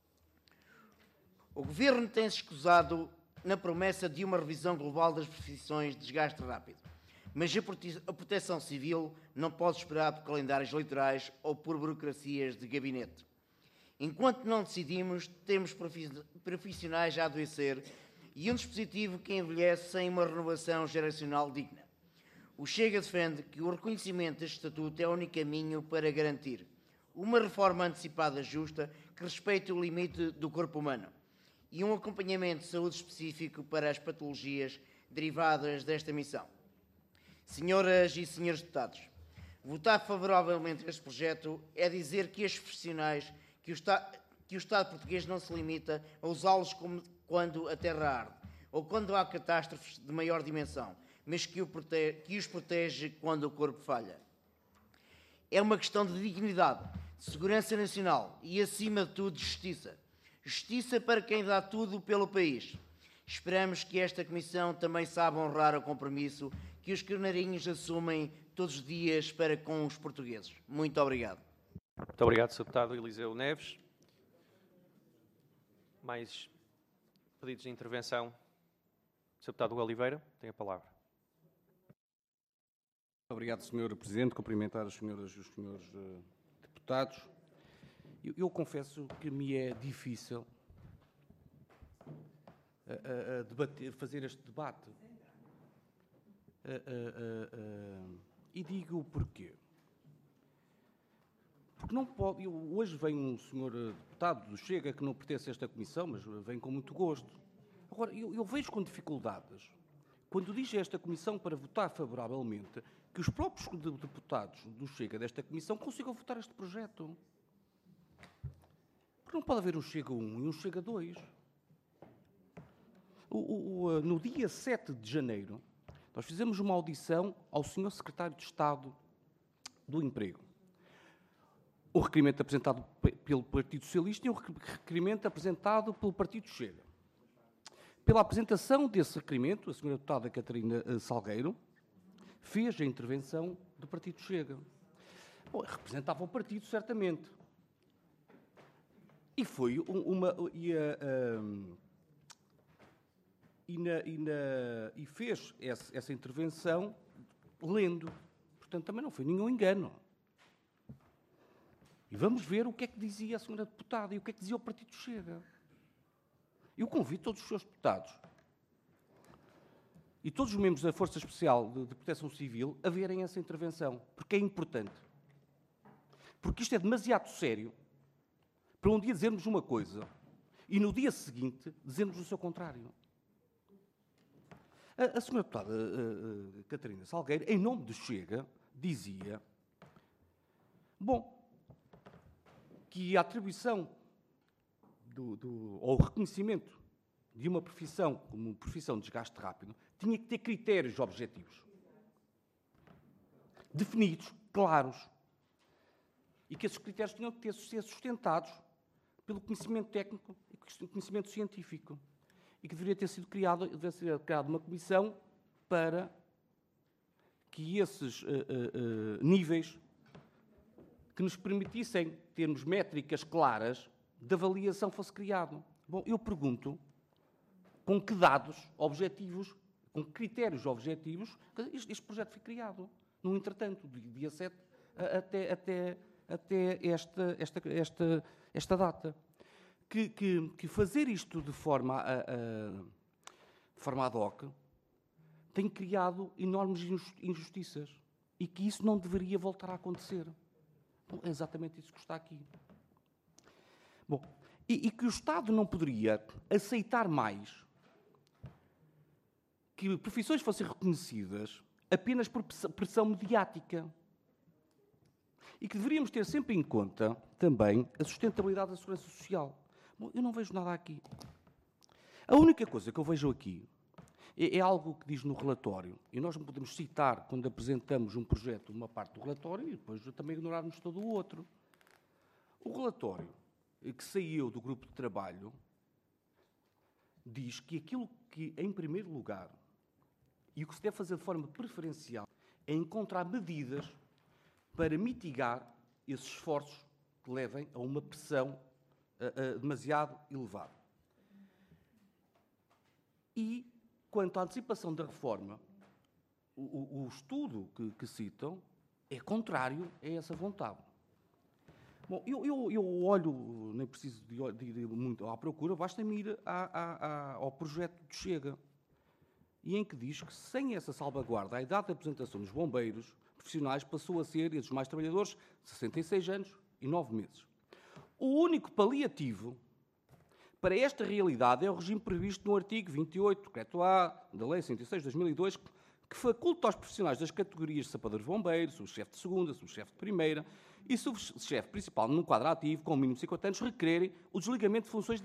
J: O Governo tem-se escusado na promessa de uma revisão global das profissões de desgaste rápido, mas a proteção civil não pode esperar por calendários eleitorais ou por burocracias de gabinete. Enquanto não decidimos, temos profissionais a adoecer e um dispositivo que envelhece sem uma renovação geracional digna. O Chega defende que o reconhecimento deste estatuto é o único caminho para garantir uma reforma antecipada justa que respeite o limite do corpo humano e um acompanhamento de saúde específico para as patologias derivadas desta missão. Senhoras e senhores deputados, votar favoravelmente a este projeto é dizer que estes profissionais, que o Estado português não se limita a usá-los como quando a terra arde ou quando há catástrofes de maior dimensão, mas que os protege quando o corpo falha. É uma questão de dignidade, de segurança nacional e, acima de tudo, de justiça. Justiça para quem dá tudo pelo país. Esperamos que esta Comissão também saiba honrar o compromisso que os carneirinhos assumem todos os dias para com os portugueses. Muito obrigado.
A: Muito obrigado, Sr. Deputado Eliseu Neves. Mais pedidos de intervenção? Sr. Deputado Oliveira, tem a palavra.
K: Obrigado, Sr. Presidente. Cumprimentar as senhoras e os senhores deputados. Eu confesso que me é difícil fazer este debate. E digo o porquê. Porque não pode... Hoje vem um senhor deputado do Chega que não pertence a esta comissão, mas vem com muito gosto. Agora, eu vejo com dificuldades, quando diz a esta comissão para votar favoravelmente, que os próprios deputados do Chega desta comissão consigam votar este projeto. Porque não pode haver um Chega 1 e um Chega 2. No dia 7 de janeiro, nós fizemos uma audição ao Sr. Secretário de Estado do Emprego. Um requerimento apresentado pelo Partido Socialista e um requerimento apresentado pelo Partido Chega. Pela apresentação desse requerimento, a Sra. Deputada Catarina Salgueiro fez a intervenção do Partido Chega. Bom, representava o partido, certamente. E foi e fez essa intervenção lendo. Portanto, também não foi nenhum engano. E vamos ver o que é que dizia a senhora deputada e o que é que dizia o Partido Chega. Eu convido todos os seus deputados e todos os membros da Força Especial de Proteção Civil a verem essa intervenção, porque é importante. Porque isto é demasiado sério para um dia dizermos uma coisa e no dia seguinte dizermos o seu contrário. A senhora deputada Catarina Salgueiro, em nome do Chega, dizia, que a atribuição ou o reconhecimento de uma profissão como profissão de desgaste rápido tinha que ter critérios objetivos, definidos, claros, e que esses critérios tinham que ser sustentados pelo conhecimento técnico e conhecimento científico, e que deveria ser criada uma comissão para que esses níveis que nos permitissem termos métricas claras de avaliação fosse criado. Bom, eu pergunto com que dados objetivos, com critérios objetivos, este projeto foi criado. No entretanto, do dia 7 até esta data. Que fazer isto de forma ad hoc tem criado enormes injustiças e que isso não deveria voltar a acontecer. Bom, é exatamente isso que está aqui. Bom, e que o Estado não poderia aceitar mais que profissões fossem reconhecidas apenas por pressão mediática. E que deveríamos ter sempre em conta também a sustentabilidade da segurança social. Bom, eu não vejo nada aqui. A única coisa que eu vejo aqui é algo que diz no relatório, e nós não podemos citar, quando apresentamos um projeto, uma parte do relatório, e depois também ignorarmos todo o outro. O relatório que saiu do grupo de trabalho diz que aquilo que, em primeiro lugar, e o que se deve fazer de forma preferencial, é encontrar medidas para mitigar esses esforços que levem a uma pressão demasiado elevada. E, quanto à antecipação da reforma, o estudo que citam é contrário a essa vontade. Bom, eu olho, nem preciso de ir muito à procura, basta-me ir ao projeto do Chega, e em que diz que, sem essa salvaguarda, a idade de apresentação dos bombeiros profissionais passou a ser, e dos mais trabalhadores, 66 anos e 9 meses. O único paliativo para esta realidade é o regime previsto no artigo 28, decreto-A, da Lei 106 de 2002, que faculta aos profissionais das categorias de sapadores bombeiros, subchefe de segunda, subchefe de primeira e subchefe principal no quadro ativo, com o mínimo de 50 anos, requererem o desligamento de funções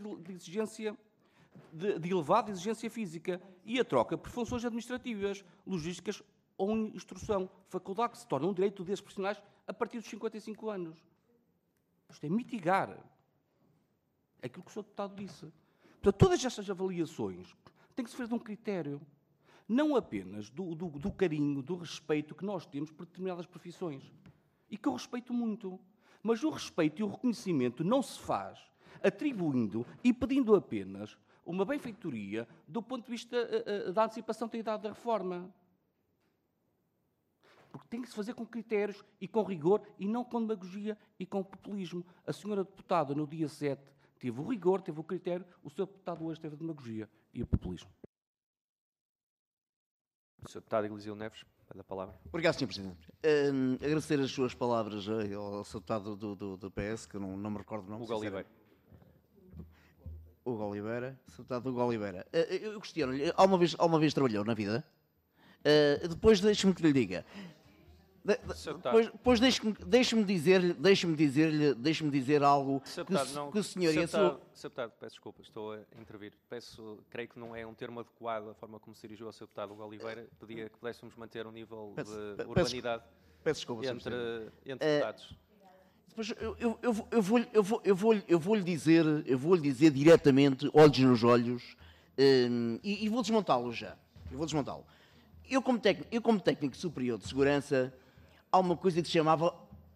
K: de elevada exigência física e a troca por funções administrativas, logísticas ou instrução, faculdade que se torna um direito desses profissionais a partir dos 55 anos. Isto é mitigar aquilo que o Sr. Deputado disse. Portanto, todas estas avaliações têm que se fazer de um critério, não apenas do carinho, do respeito que nós temos por determinadas profissões, e que eu respeito muito, mas o respeito e o reconhecimento não se faz atribuindo e pedindo apenas uma benfeitoria do ponto de vista da antecipação da idade da reforma. Porque tem que se fazer com critérios e com rigor e não com demagogia e com populismo. A senhora deputada, no dia 7, teve o rigor, teve o critério, o senhor deputado hoje teve a demagogia e o populismo.
A: O senhor deputado Eliseu Neves, pede a palavra.
J: Obrigado, Sr. Presidente. Agradecer as suas palavras ao Sr. Deputado do PS, que eu não me recordo o nome.
A: Hugo Oliveira.
J: Hugo Oliveira, Sr. Deputado Hugo Oliveira. Eu questiono-lhe, alguma vez trabalhou na vida? Depois deixe-me que lhe diga. Depois deixe-me dizer algo que o senhor e a sua...
A: Sr. Deputado, peço desculpa, estou a intervir. Creio que não é um termo adequado a forma como se dirigiu ao Sr. Deputado Hugo Oliveira. Pedia que pudéssemos manter um nível de urbanidade
J: desculpa,
A: entre deputados.
J: Depois eu vou-lhe dizer diretamente, olhos nos olhos, e vou desmontá-lo já. Eu, como técnico superior de segurança, há uma coisa que se chamava...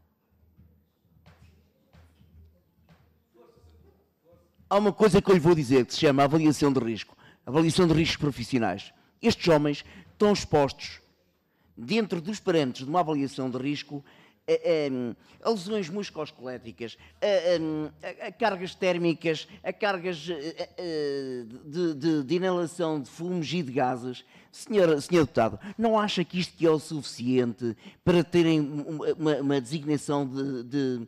J: Há uma coisa que eu lhe vou dizer, que se chama avaliação de risco. Avaliação de riscos profissionais. Estes homens estão expostos, dentro dos parâmetros de uma avaliação de risco, a lesões musculoesqueléticas, a cargas térmicas, a cargas de inalação de fumos e de gases. Senhor Deputado, não acha que isto é o suficiente para terem uma designação de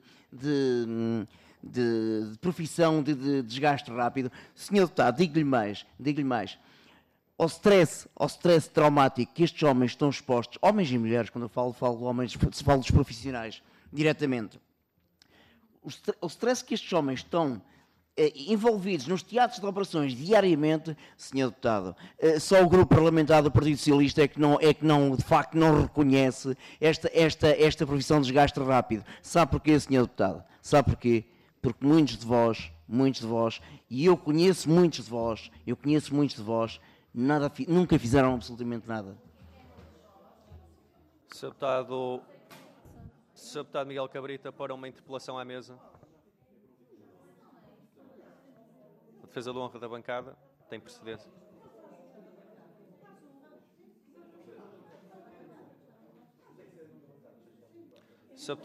J: profissão de desgaste rápido? Senhor Deputado, digo-lhe mais. Ao stress traumático que estes homens estão expostos, homens e mulheres, quando eu falo de homens, falo dos profissionais, diretamente. O stress que estes homens estão envolvidos nos teatros de operações diariamente, Sr. Deputado, só o grupo parlamentar do Partido Socialista é que de facto não reconhece esta profissão de desgaste rápido. Sabe porquê, Sr. Deputado? Sabe porquê? Porque muitos de vós, e eu conheço muitos de vós, nunca fizeram absolutamente nada.
A: Sr. Sr. Deputado Miguel Cabrita, para uma interpelação à mesa. A defesa da honra da bancada tem precedência. Sr.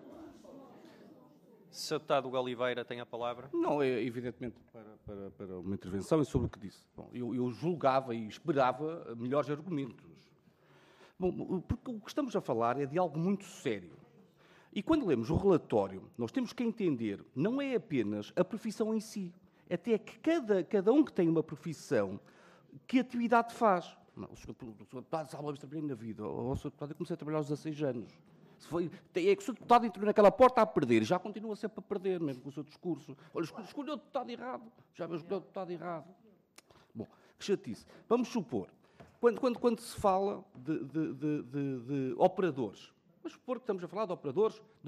A: Deputado Oliveira tem a palavra.
K: Não, é evidentemente para uma intervenção e sobre o que disse. Bom, eu julgava e esperava melhores argumentos. Bom, porque o que estamos a falar é de algo muito sério. E quando lemos o relatório, nós temos que entender, não é apenas a profissão em si, até que cada um que tem uma profissão, que atividade faz. Não, o senhor deputado sabe uma vez trabalhei na vida. O senhor deputado, eu comecei a trabalhar aos 16 anos. É que o senhor deputado entrou naquela porta a perder e já continua sempre a perder, mesmo com o seu discurso. Olha, escolheu o deputado errado. Já viu, escolheu o deputado errado. Bom, que chatice. Vamos supor, quando se fala de operadores, vamos supor que estamos a falar de operadores de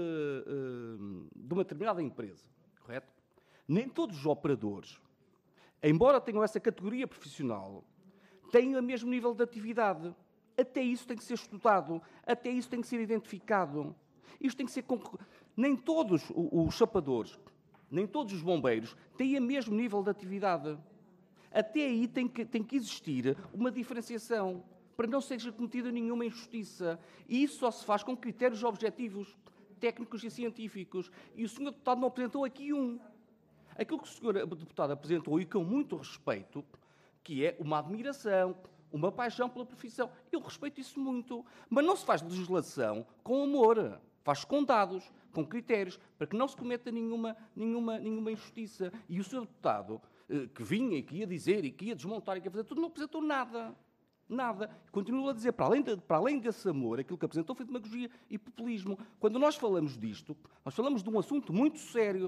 K: uma determinada empresa, correto? Nem todos os operadores, embora tenham essa categoria profissional, têm o mesmo nível de atividade. Até isso tem que ser estudado, até isso tem que ser identificado. Isto tem que ser... Nem todos os chapadores, nem todos os bombeiros têm o mesmo nível de atividade. Até aí tem que existir uma diferenciação, para não seja cometida nenhuma injustiça. E isso só se faz com critérios objetivos, técnicos e científicos. E o Sr. Deputado não apresentou aqui um. Aquilo que o Sr. Deputado apresentou, e com muito respeito, que é uma admiração, uma paixão pela profissão. Eu respeito isso muito. Mas não se faz legislação com amor. Faz com dados, com critérios, para que não se cometa nenhuma injustiça. E o Sr. Deputado, que vinha e que ia dizer, e que ia desmontar, e que ia fazer tudo, não apresentou nada. Nada. Continuo a dizer, para além desse amor, aquilo que apresentou foi demagogia e populismo. Quando nós falamos disto, nós falamos de um assunto muito sério,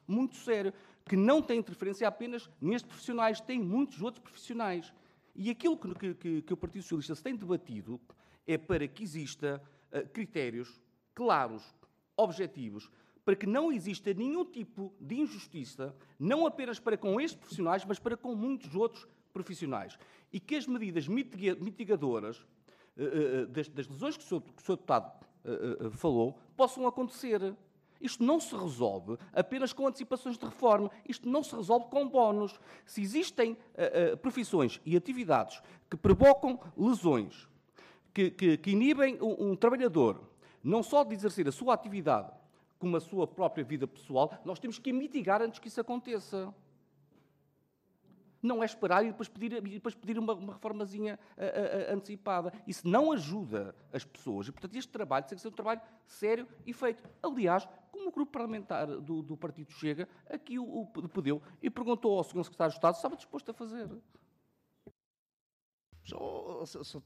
K: que não tem interferência apenas nestes profissionais, tem muitos outros profissionais. E aquilo que o Partido Socialista se tem debatido é para que exista critérios claros, objetivos, para que não exista nenhum tipo de injustiça, não apenas para com estes profissionais, mas para com muitos outros profissionais. E que as medidas mitigadoras das lesões que o Sr. Deputado falou possam acontecer. Isto não se resolve apenas com antecipações de reforma. Isto não se resolve com bónus. Se existem profissões e atividades que provocam lesões, que inibem um trabalhador, não só de exercer a sua atividade, como a sua própria vida pessoal, nós temos que mitigar antes que isso aconteça. Não é esperar e depois pedir uma reformazinha antecipada. Isso não ajuda as pessoas. E, portanto, este trabalho tem que ser um trabalho sério e feito. Aliás, como o grupo parlamentar do Partido Chega, aqui o pediu e perguntou ao Sr. Secretário de Estado se estava disposto a fazer.
J: Sr.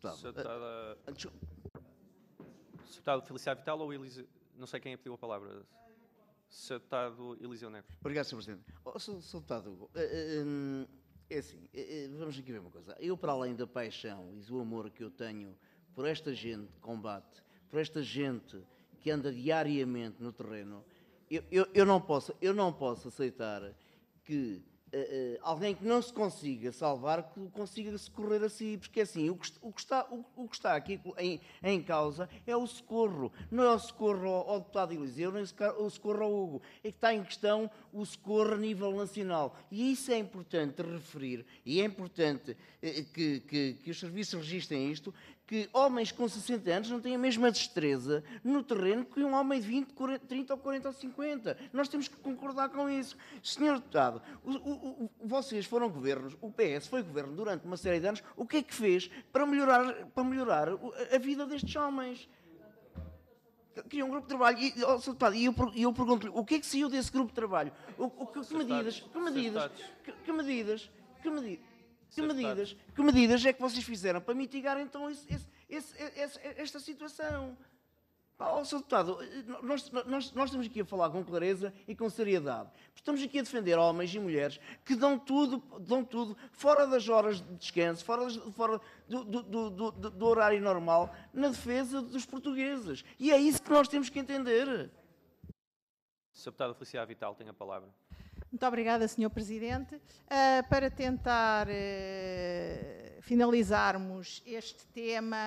A: Deputado Feliciano Vital ou Eliseu... Não sei quem pediu a palavra. Sr. Deputado Eliseu Neves.
J: Obrigado, Sr. Presidente. Sr. Deputado Hugo, é assim, vamos aqui ver uma coisa. Eu, para além da paixão e do amor que eu tenho por esta gente de combate, por esta gente que anda diariamente no terreno, eu não posso aceitar que alguém que não se consiga salvar, que consiga socorrer a si, porque assim, o que está aqui em causa é o socorro, não é o socorro ao deputado Eliseu, nem o socorro ao Hugo, é que está em questão o socorro a nível nacional, e isso é importante referir, e é importante que os serviços registrem isto, que homens com 60 anos não têm a mesma destreza no terreno que um homem de 20, 30 ou 40 ou 50. Nós temos que concordar com isso. Senhor Deputado, vocês foram governos, o PS foi governo durante uma série de anos, o que é que fez para melhorar a vida destes homens? Criou um grupo de trabalho e eu pergunto-lhe, o que é que saiu desse grupo de trabalho? Que medidas é que vocês fizeram para mitigar então esta situação? Sr. Deputado, nós estamos aqui a falar com clareza e com seriedade. Estamos aqui a defender homens e mulheres que dão tudo fora das horas de descanso, fora do horário normal, na defesa dos portugueses. E é isso que nós temos que entender.
A: Sr. Deputado Feliciano Vital tem a palavra.
D: Muito obrigada, Sr. Presidente. Para tentar finalizarmos este tema,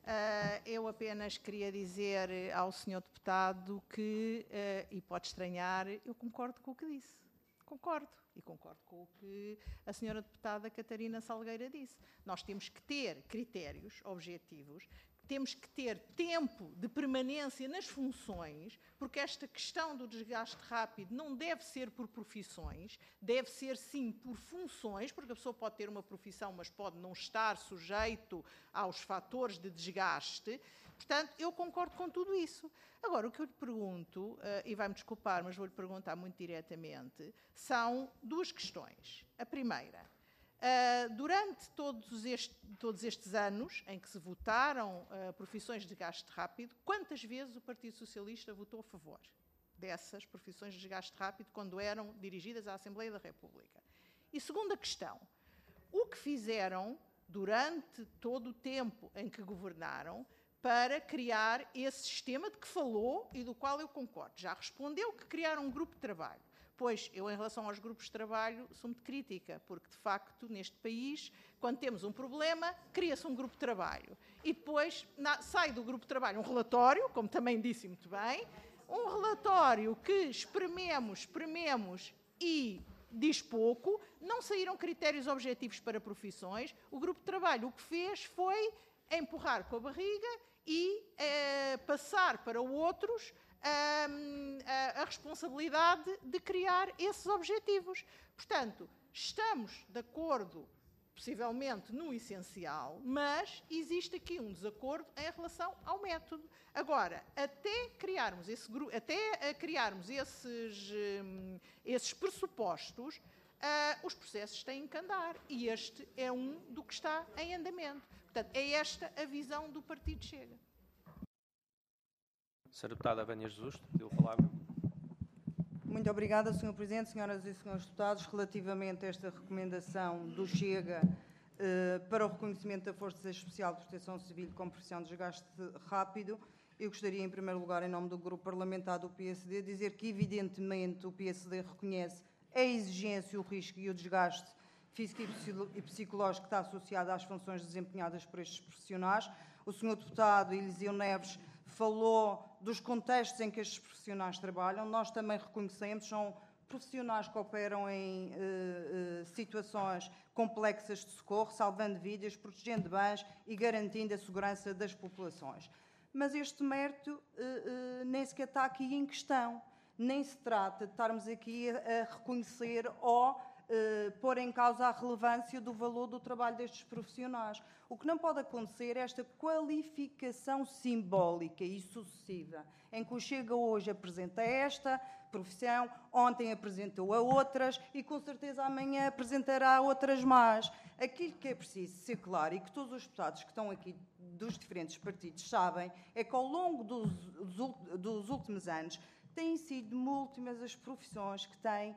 D: Eu apenas queria dizer ao senhor deputado que, e pode estranhar, eu concordo com o que disse. Concordo. E concordo com o que a senhora deputada Catarina Salgueira disse. Nós temos que ter critérios objetivos, temos que ter tempo de permanência nas funções, porque esta questão do desgaste rápido não deve ser por profissões, deve ser sim por funções, porque a pessoa pode ter uma profissão, mas pode não estar sujeito aos fatores de desgaste. Portanto, eu concordo com tudo isso. Agora, o que eu lhe pergunto, e vai-me desculpar, mas vou-lhe perguntar muito diretamente, são duas questões. A primeira, durante todos estes anos em que se votaram profissões de desgaste rápido, quantas vezes o Partido Socialista votou a favor dessas profissões de desgaste rápido quando eram dirigidas à Assembleia da República? E segunda questão, o que fizeram durante todo o tempo em que governaram para criar esse sistema de que falou e do qual eu concordo? Já respondeu que criaram um grupo de trabalho. Pois, eu, em relação aos grupos de trabalho, sou muito crítica, porque, de facto, neste país, quando temos um problema, cria-se um grupo de trabalho. E depois sai do grupo de trabalho um relatório, como também disse muito bem, um relatório que esprememos e diz pouco, não saíram critérios objetivos para profissões. O grupo de trabalho o que fez foi empurrar com a barriga e passar para outros a responsabilidade de criar esses objetivos. Portanto, estamos de acordo, possivelmente, no essencial, mas existe aqui um desacordo em relação ao método. Agora, até criarmos esses pressupostos, os processos têm que andar. E este é um do que está em andamento. Portanto, é esta a visão do Partido Chega.
A: Senhora Deputada Vânia Jesus, pediu a palavra.
L: Muito obrigada, Sr. Presidente, senhoras e senhores deputados. Relativamente a esta recomendação do Chega para o reconhecimento da Força Especial de Proteção Civil como profissão de desgaste rápido, eu gostaria, em primeiro lugar, em nome do Grupo Parlamentar do PSD, dizer que, evidentemente, o PSD reconhece a exigência, o risco e o desgaste físico e psicológico que está associado às funções desempenhadas por estes profissionais. O Sr. Deputado Eliseu Neves falou dos contextos em que estes profissionais trabalham. Nós também reconhecemos, são profissionais que operam em situações complexas de socorro, salvando vidas, protegendo bens e garantindo a segurança das populações. Mas este mérito nem sequer está aqui em questão. Nem se trata de estarmos aqui a reconhecer ou pôr em causa a relevância do valor do trabalho destes profissionais. O que não pode acontecer é esta qualificação simbólica e sucessiva, em que o Chega hoje apresenta esta profissão, ontem apresentou a outras e com certeza amanhã apresentará outras mais. Aquilo que é preciso ser claro e que todos os deputados que estão aqui dos diferentes partidos sabem é que ao longo dos últimos anos têm sido múltiplas as profissões que têm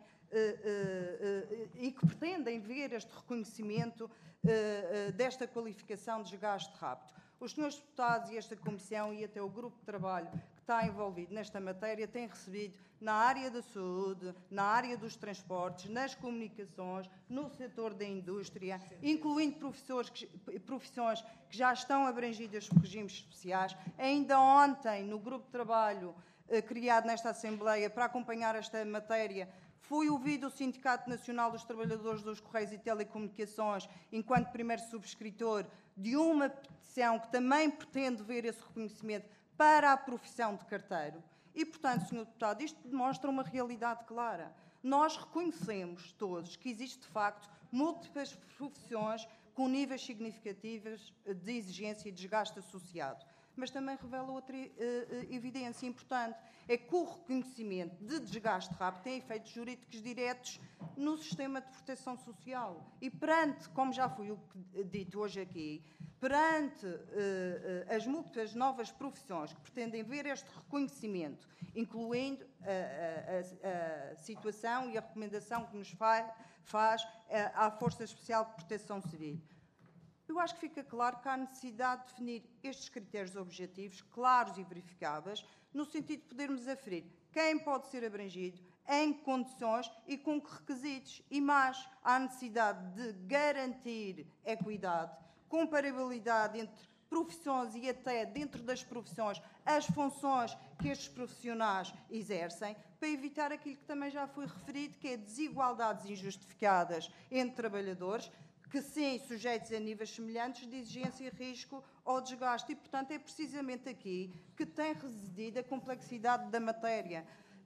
L: e que pretendem ver este reconhecimento desta qualificação de desgaste rápido. Os senhores deputados e esta Comissão e até o grupo de trabalho que está envolvido nesta matéria têm recebido na área da saúde, na área dos transportes, nas comunicações, no setor da indústria, incluindo profissões que já estão abrangidas por regimes especiais. Ainda ontem, no grupo de trabalho criado nesta Assembleia para acompanhar esta matéria, foi ouvido o Sindicato Nacional dos Trabalhadores dos Correios e Telecomunicações, enquanto primeiro subscritor de uma petição que também pretende ver esse reconhecimento para a profissão de carteiro. E, portanto, Sr. Deputado, isto demonstra uma realidade clara. Nós reconhecemos todos que existe, de facto, múltiplas profissões com níveis significativos de exigência e desgaste associado. Mas também revela outra evidência importante, é que o reconhecimento de desgaste rápido tem efeitos jurídicos diretos no sistema de proteção social. E perante, como já foi dito hoje aqui, perante as múltiplas novas profissões que pretendem ver este reconhecimento, incluindo a situação e a recomendação que nos faz à Força Especial de Proteção Civil, eu acho que fica claro que há necessidade de definir estes critérios objetivos, claros e verificáveis, no sentido de podermos aferir quem pode ser abrangido, em que condições e com que requisitos. E mais, há necessidade de garantir equidade, comparabilidade entre profissões e até dentro das profissões as funções que estes profissionais exercem, para evitar aquilo que também já foi referido, que é desigualdades injustificadas entre trabalhadores, que sim, sujeitos a níveis semelhantes de exigência, risco ou desgaste. E, portanto, é precisamente aqui que tem residido a complexidade da matéria.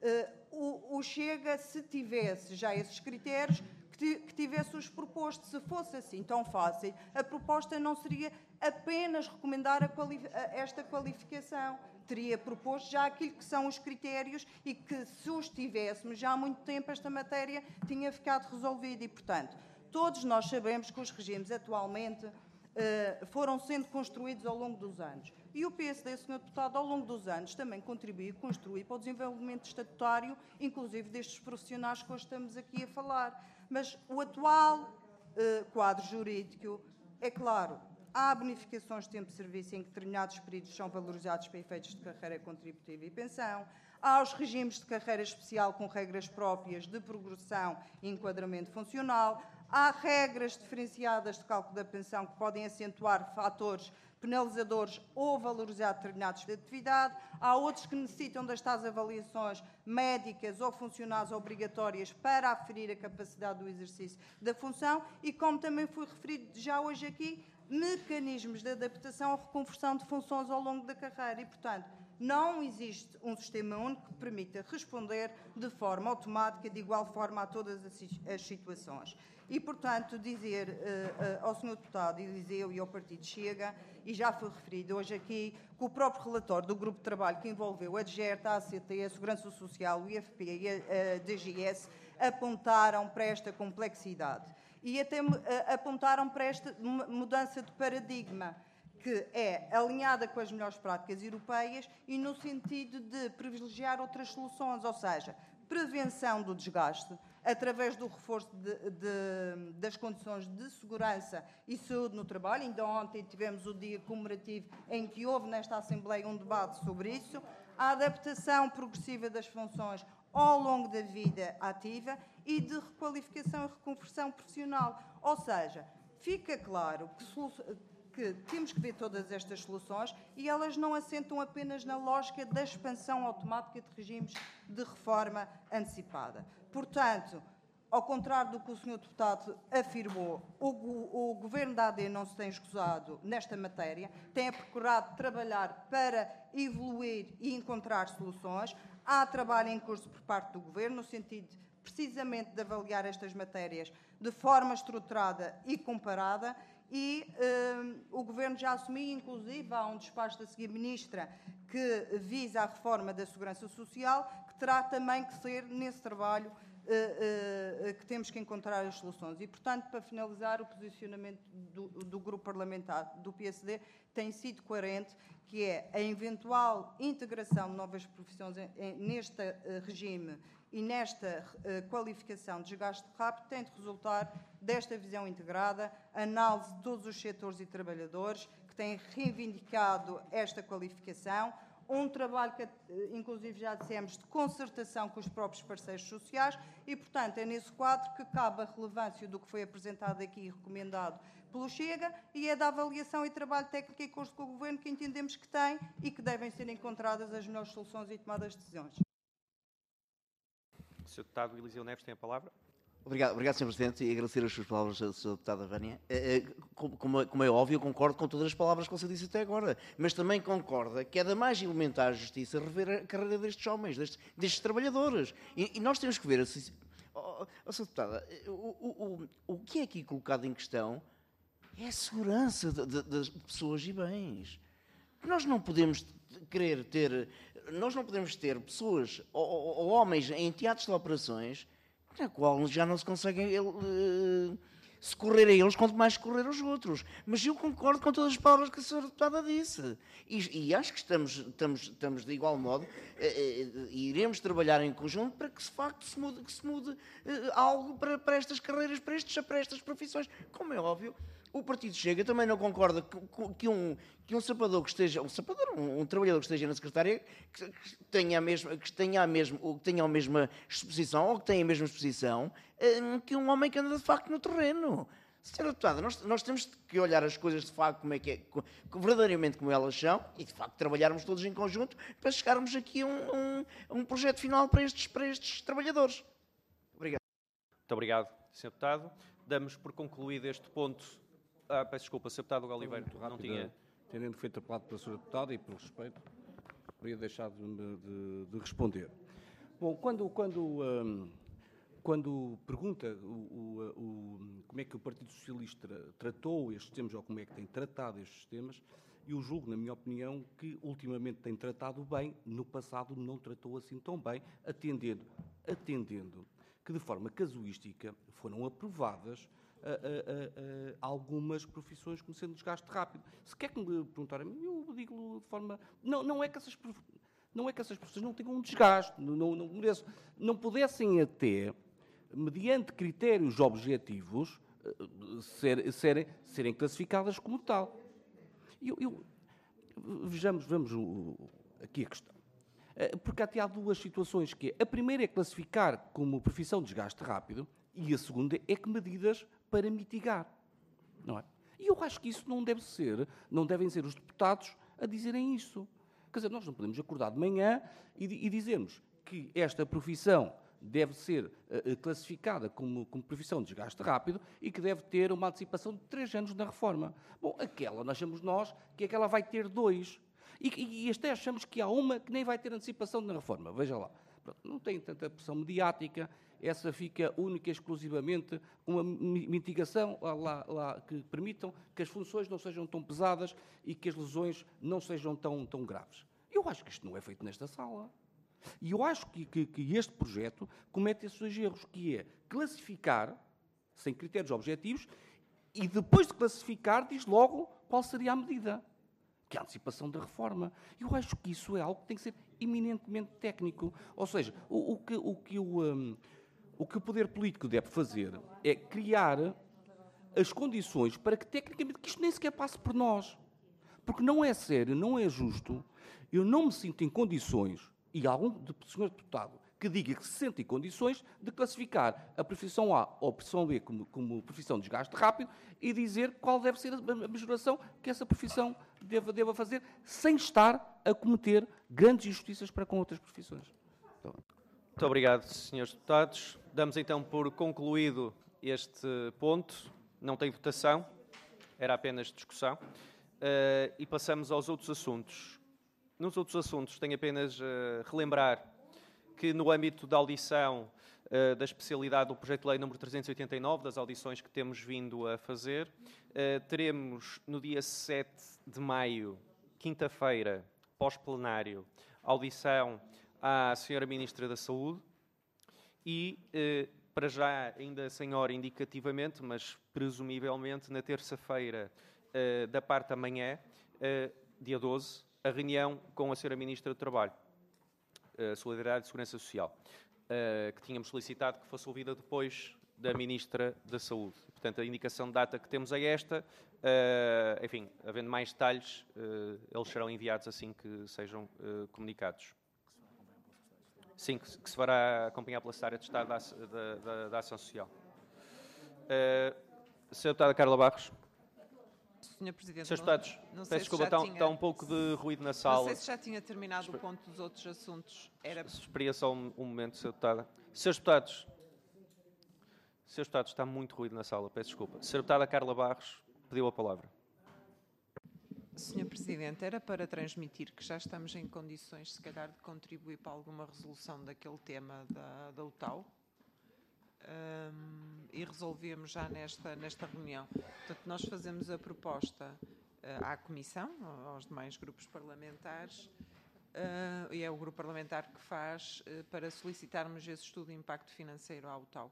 L: O Chega, se tivesse já esses critérios, que tivesse-os proposto. Se fosse assim tão fácil, a proposta não seria apenas recomendar esta qualificação. Teria proposto já aquilo que são os critérios e que, se os tivéssemos, já há muito tempo esta matéria tinha ficado resolvida. E, portanto, todos nós sabemos que os regimes atualmente foram sendo construídos ao longo dos anos. E o PSD, Sr. Deputado, ao longo dos anos também contribuiu e construiu para o desenvolvimento estatutário, inclusive destes profissionais que hoje estamos aqui a falar. Mas o atual quadro jurídico, é claro, há bonificações de tempo de serviço em que determinados períodos são valorizados para efeitos de carreira contributiva e pensão. Há os regimes de carreira especial com regras próprias de progressão e enquadramento funcional. Há regras diferenciadas de cálculo da pensão que podem acentuar fatores penalizadores ou valorizar determinados de atividade. Há outros que necessitam das tais avaliações médicas ou funcionais obrigatórias para aferir a capacidade do exercício da função e, como também foi referido já hoje aqui, mecanismos de adaptação ou reconversão de funções ao longo da carreira. E, portanto, não existe um sistema único que permita responder de forma automática, de igual forma, a todas as situações. E, portanto, dizer ao Sr. Deputado Eliseu e ao Partido Chega, e já foi referido hoje aqui, que o próprio relatório do grupo de trabalho que envolveu a DGERT, a ACT, a Segurança Social, o IFP e a DGS apontaram para esta complexidade e até apontaram para esta mudança de paradigma, que é alinhada com as melhores práticas europeias e no sentido de privilegiar outras soluções, ou seja, prevenção do desgaste, através do reforço das condições de segurança e saúde no trabalho. Ainda ontem tivemos o dia comemorativo em que houve nesta Assembleia um debate sobre isso. A adaptação progressiva das funções ao longo da vida ativa e de requalificação e reconversão profissional. Ou seja, fica claro que temos que ver todas estas soluções e elas não assentam apenas na lógica da expansão automática de regimes de reforma antecipada. Portanto, ao contrário do que o Sr. Deputado afirmou, o Governo da AD não se tem escusado nesta matéria, tem procurado trabalhar para evoluir e encontrar soluções. Há trabalho em curso por parte do Governo, no sentido precisamente de avaliar estas matérias de forma estruturada e comparada, e o Governo já assumiu, inclusive, há um despacho da Sra. Ministra que visa a reforma da Segurança Social, que terá também que ser nesse trabalho que temos que encontrar as soluções. E, portanto, para finalizar, o posicionamento do grupo parlamentar do PSD tem sido coerente, que é a eventual integração de novas profissões neste regime e nesta qualificação de desgaste rápido tem de resultar desta visão integrada, análise de todos os setores e trabalhadores que têm reivindicado esta qualificação, um trabalho que, inclusive, já dissemos, de concertação com os próprios parceiros sociais e, portanto, é nesse quadro que cabe a relevância do que foi apresentado aqui e recomendado pelo Chega e é da avaliação e trabalho técnico em curso com o Governo que entendemos que tem e que devem ser encontradas as melhores soluções e tomadas de decisões.
A: O Sr. Deputado Eliseu Neves tem a palavra.
J: Obrigado, Sr. Presidente, e agradecer as suas palavras à Sra. Deputada Vânia. Como é óbvio, eu concordo com todas as palavras que você disse até agora, mas também concorda que é da mais elementar justiça rever a carreira destes homens, destes trabalhadores. E nós temos que ver, Sra. Deputada, o que é aqui colocado em questão é a segurança das pessoas e bens. Nós não podemos querer ter, nós não podemos ter pessoas ou homens em teatros de operações na qual já não se consegue socorrer a eles, quanto mais socorrer aos outros. Mas eu concordo com todas as palavras que a Sra. Deputada disse. E acho que estamos de igual modo, e iremos trabalhar em conjunto para que, de facto, se mude algo para estas carreiras, para estas profissões. Como é óbvio, o Partido Chega também não concorda que um sapador que esteja, um trabalhador que esteja na secretária que tenha a mesma exposição ou que tenha a mesma exposição que um homem que anda de facto no terreno. Senhora Deputada, nós temos que olhar as coisas de facto como é que é, verdadeiramente como elas são, e de facto trabalharmos todos em conjunto para chegarmos aqui a um projeto final para estes trabalhadores. Obrigado.
A: Muito obrigado, Sr. Deputado. Damos por concluído este ponto. Peço desculpa, Sr. Deputado Oliveira, não tinha...
K: Tendo feito apelado pela Sra. Deputada e por respeito, queria deixar de responder. Bom, quando pergunta como é que o Partido Socialista tratou estes temas ou como é que tem tratado estes temas, eu julgo, na minha opinião, que ultimamente tem tratado bem, no passado não tratou assim tão bem, atendendo que de forma casuística foram aprovadas algumas profissões como sendo desgaste rápido. Se quer que me perguntar a mim, eu digo de forma... Não é que essas profissões não tenham um desgaste, não pudessem até, mediante critérios objetivos, serem classificadas como tal. Vejamos aqui a questão. Porque até há duas situações, que é, a primeira é classificar como profissão de desgaste rápido e a segunda é que medidas para mitigar, não é? E eu acho que isso não devem ser os deputados a dizerem isso. Quer dizer, nós não podemos acordar de manhã e dizermos que esta profissão deve ser classificada como profissão de desgaste rápido e que deve ter uma antecipação de 3 anos na reforma. Bom, nós achamos que aquela vai ter 2. E até achamos que há uma que nem vai ter antecipação na reforma. Veja lá. Pronto, não tem tanta pressão mediática, essa fica única e exclusivamente uma mitigação que permitam que as funções não sejam tão pesadas e que as lesões não sejam tão graves. Eu acho que isto não é feito nesta sala. E eu acho que este projeto comete esses 2 erros, que é classificar, sem critérios objetivos, e depois de classificar diz logo qual seria a medida, que é a antecipação da reforma. Eu acho que isso é algo que tem que ser eminentemente técnico. Ou seja, o que o poder político deve fazer é criar as condições para que, tecnicamente, que isto nem sequer passe por nós. Porque não é sério, não é justo, eu não me sinto em condições, e há um senhor deputado que diga que se sente em condições de classificar a profissão A ou a profissão B como profissão de desgaste rápido e dizer qual deve ser a majoração que essa profissão deva fazer, sem estar a cometer grandes injustiças para com outras profissões. Então...
A: Muito obrigado, senhores deputados. Damos então por concluído este ponto. Não tem votação, era apenas discussão. E passamos aos outros assuntos. Nos outros assuntos, tenho apenas relembrar que no âmbito da audição da especialidade do projeto de lei número 389, das audições que temos vindo a fazer, teremos no dia 7 de maio, quinta-feira, pós-plenário, audição à Sra. Ministra da Saúde e, para já, ainda sem hora indicativamente, mas presumivelmente na terça-feira da parte da manhã, dia 12, a reunião com a Sra. Ministra do Trabalho, Solidariedade e Segurança Social, que tínhamos solicitado que fosse ouvida depois da Ministra da Saúde. Portanto, a indicação de data que temos é esta. Enfim, havendo mais detalhes, eles serão enviados assim que sejam comunicados. Sim, que se fará acompanhar pela Secretária de Estado da Ação Social. Sra. Deputada Carla Barros.
B: Sr. Presidente,
A: Srs. Deputados, peço desculpa, está um pouco de ruído na sala.
B: Não sei se já tinha terminado o ponto dos outros assuntos.
A: Esperia só um momento, Sra. Deputada. Srs. Deputados, está muito ruído na sala, peço desculpa. Sra. Deputada Carla Barros pediu a palavra.
B: Sr. Presidente, era para transmitir que já estamos em condições, se calhar, de contribuir para alguma resolução daquele tema da UTAU. E resolvemos já nesta reunião. Portanto, nós fazemos a proposta à Comissão, aos demais grupos parlamentares, e é o grupo parlamentar que faz, para solicitarmos esse estudo de impacto financeiro à UTAU.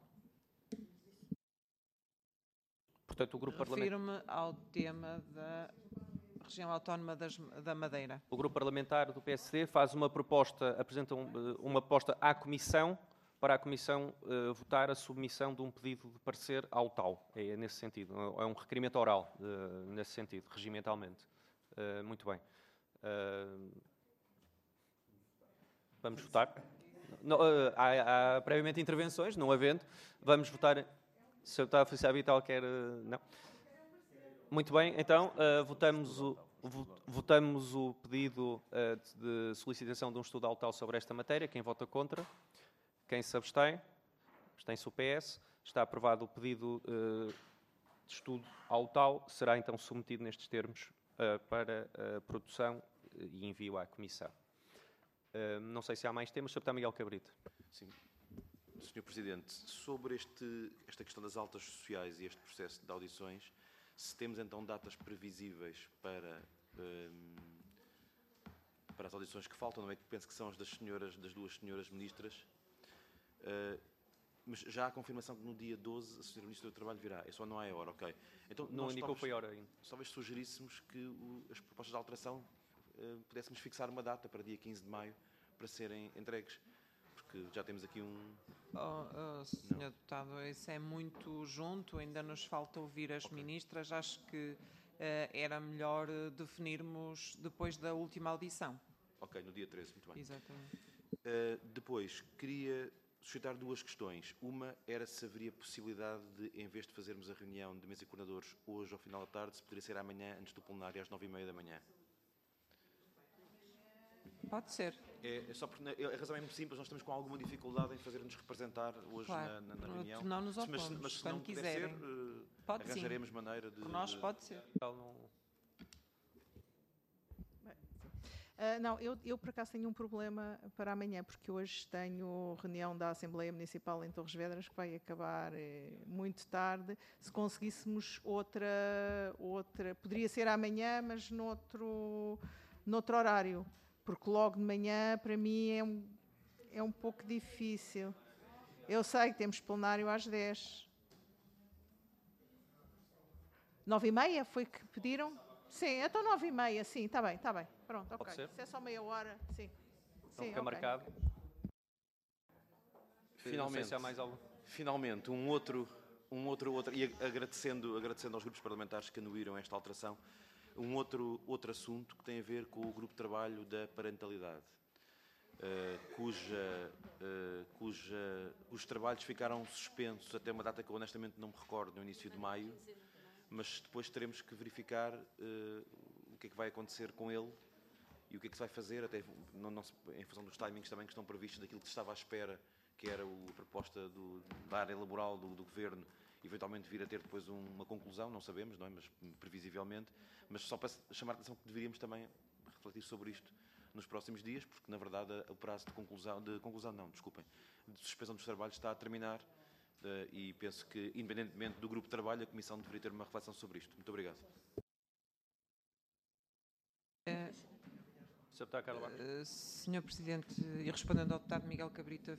A: Portanto, o grupo parlamentar...
B: Refiro-me ao tema da Região Autónoma da Madeira.
A: O grupo parlamentar do PSD faz uma proposta, apresenta uma proposta à Comissão, para a Comissão votar a submissão de um pedido de parecer à UTAU. É nesse sentido. É um requerimento oral, nesse sentido, regimentalmente. Muito bem. Vamos votar? Não, há previamente intervenções, não havendo. Vamos votar... Se eu estava a Felicitar Vital, quer... Não? Muito bem, então votamos o pedido de solicitação de um estudo autal sobre esta matéria. Quem vota contra? Quem se abstém? Abstém-se o PS. Está aprovado o pedido de estudo autal. Será então submetido nestes termos para produção e envio à Comissão. Não sei se há mais temas. Sr. Deputado Miguel Cabrita.
C: Sim. Sr. Presidente, sobre esta questão das altas sociais e este processo de audições, se temos então datas previsíveis para as audições que faltam, não é? Que penso que são as das duas senhoras ministras, mas já há confirmação que no dia 12 a senhora Ministra do Trabalho virá. É só não há hora, ok. Então,
A: não indicou foi hora ainda.
C: Talvez sugeríssemos que as propostas de alteração pudéssemos fixar uma data para dia 15 de maio para serem entregues. Porque já temos aqui um...
B: Senhor Deputado, isso é muito junto, ainda nos falta ouvir as ministras. Acho que era melhor definirmos depois da última audição.
C: Ok, no dia 13, muito bem.
B: Exatamente.
C: Depois, queria suscitar duas questões. Uma era se haveria possibilidade de, em vez de fazermos a reunião de mesa de coordenadores hoje ao final da tarde, se poderia ser amanhã, antes do plenário, às 9h30 da manhã.
B: Pode ser.
C: É só porque a razão é muito simples, nós estamos com alguma dificuldade em fazer-nos representar hoje
B: claro,
C: na reunião.
B: Não nos opomos,
C: mas se
B: quando
C: não puder
B: quiserem.
C: ser,
B: pode
C: arranjaremos
B: sim.
C: maneira de...
B: Por nós pode ser.
D: Não, eu por acaso tenho um problema para amanhã, porque hoje tenho reunião da Assembleia Municipal em Torres Vedras, que vai acabar muito tarde. Se conseguíssemos outra, poderia ser amanhã, mas noutro horário, porque logo de manhã, para mim, é um pouco difícil. Eu sei que temos plenário às 10. 9h30 foi que pediram? Sim, então 9h30, sim, está bem. Pronto, ok. Se é só meia hora, sim.
A: Então fica marcado.
C: Finalmente,
A: se há mais algo.
C: Finalmente, um outro, e agradecendo aos grupos parlamentares que anuíram esta alteração, um outro assunto que tem a ver com o grupo de trabalho da parentalidade, cujos trabalhos ficaram suspensos até uma data que eu honestamente não me recordo, no início de maio, mas depois teremos que verificar o que é que vai acontecer com ele e o que é que se vai fazer, até em função dos timings também que estão previstos daquilo que se estava à espera, que era a proposta da área laboral do Governo, eventualmente vir a ter depois uma conclusão, não sabemos, não é? Mas previsivelmente, mas só para chamar a atenção que deveríamos também refletir sobre isto nos próximos dias, porque na verdade o prazo de suspensão dos trabalhos está a terminar e penso que, independentemente do grupo de trabalho, a Comissão deveria ter uma reflexão sobre isto. Muito obrigado.
B: Senhor Presidente, e respondendo ao deputado Miguel Cabrita,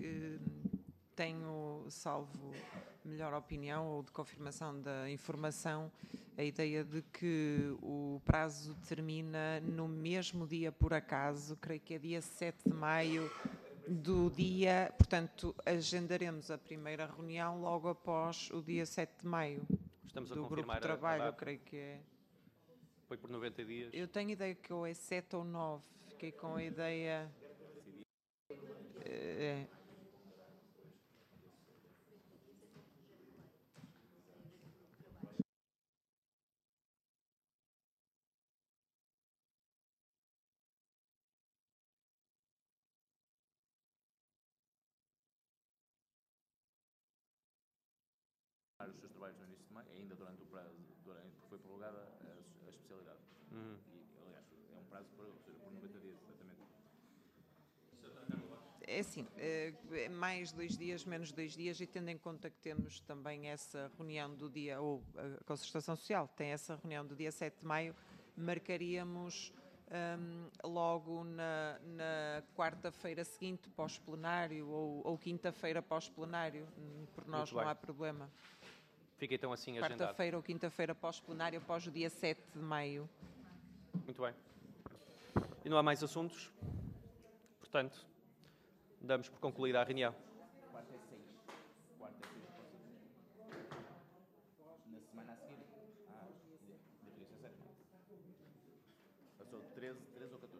B: tenho, salvo melhor opinião ou de confirmação da informação, a ideia de que o prazo termina no mesmo dia, por acaso, creio que é dia 7 de maio do dia, portanto, agendaremos a primeira reunião logo após o dia 7 de maio.
A: Estamos a
B: do grupo de trabalho, eu creio que é.
A: Foi por 90 dias.
B: Eu tenho ideia que ou é 7 ou 9, fiquei com a ideia...
E: os seus trabalhos no início de maio, ainda durante o prazo, porque foi prorrogada a especialidade. E, aliás, é um prazo por 90 dias, exatamente.
B: É assim, mais 2 dias, menos 2 dias, e tendo em conta que temos também essa reunião do dia, ou a Concertação Social tem essa reunião do dia 7 de maio, marcaríamos logo na quarta-feira seguinte, pós-plenário, ou quinta-feira pós-plenário, por nós não há problema.
A: Fica então assim agendado.
B: Quarta-feira ou quinta-feira pós-plenário, após o dia 7 de maio.
A: Muito bem. E não há mais assuntos? Portanto, damos por concluída a reunião.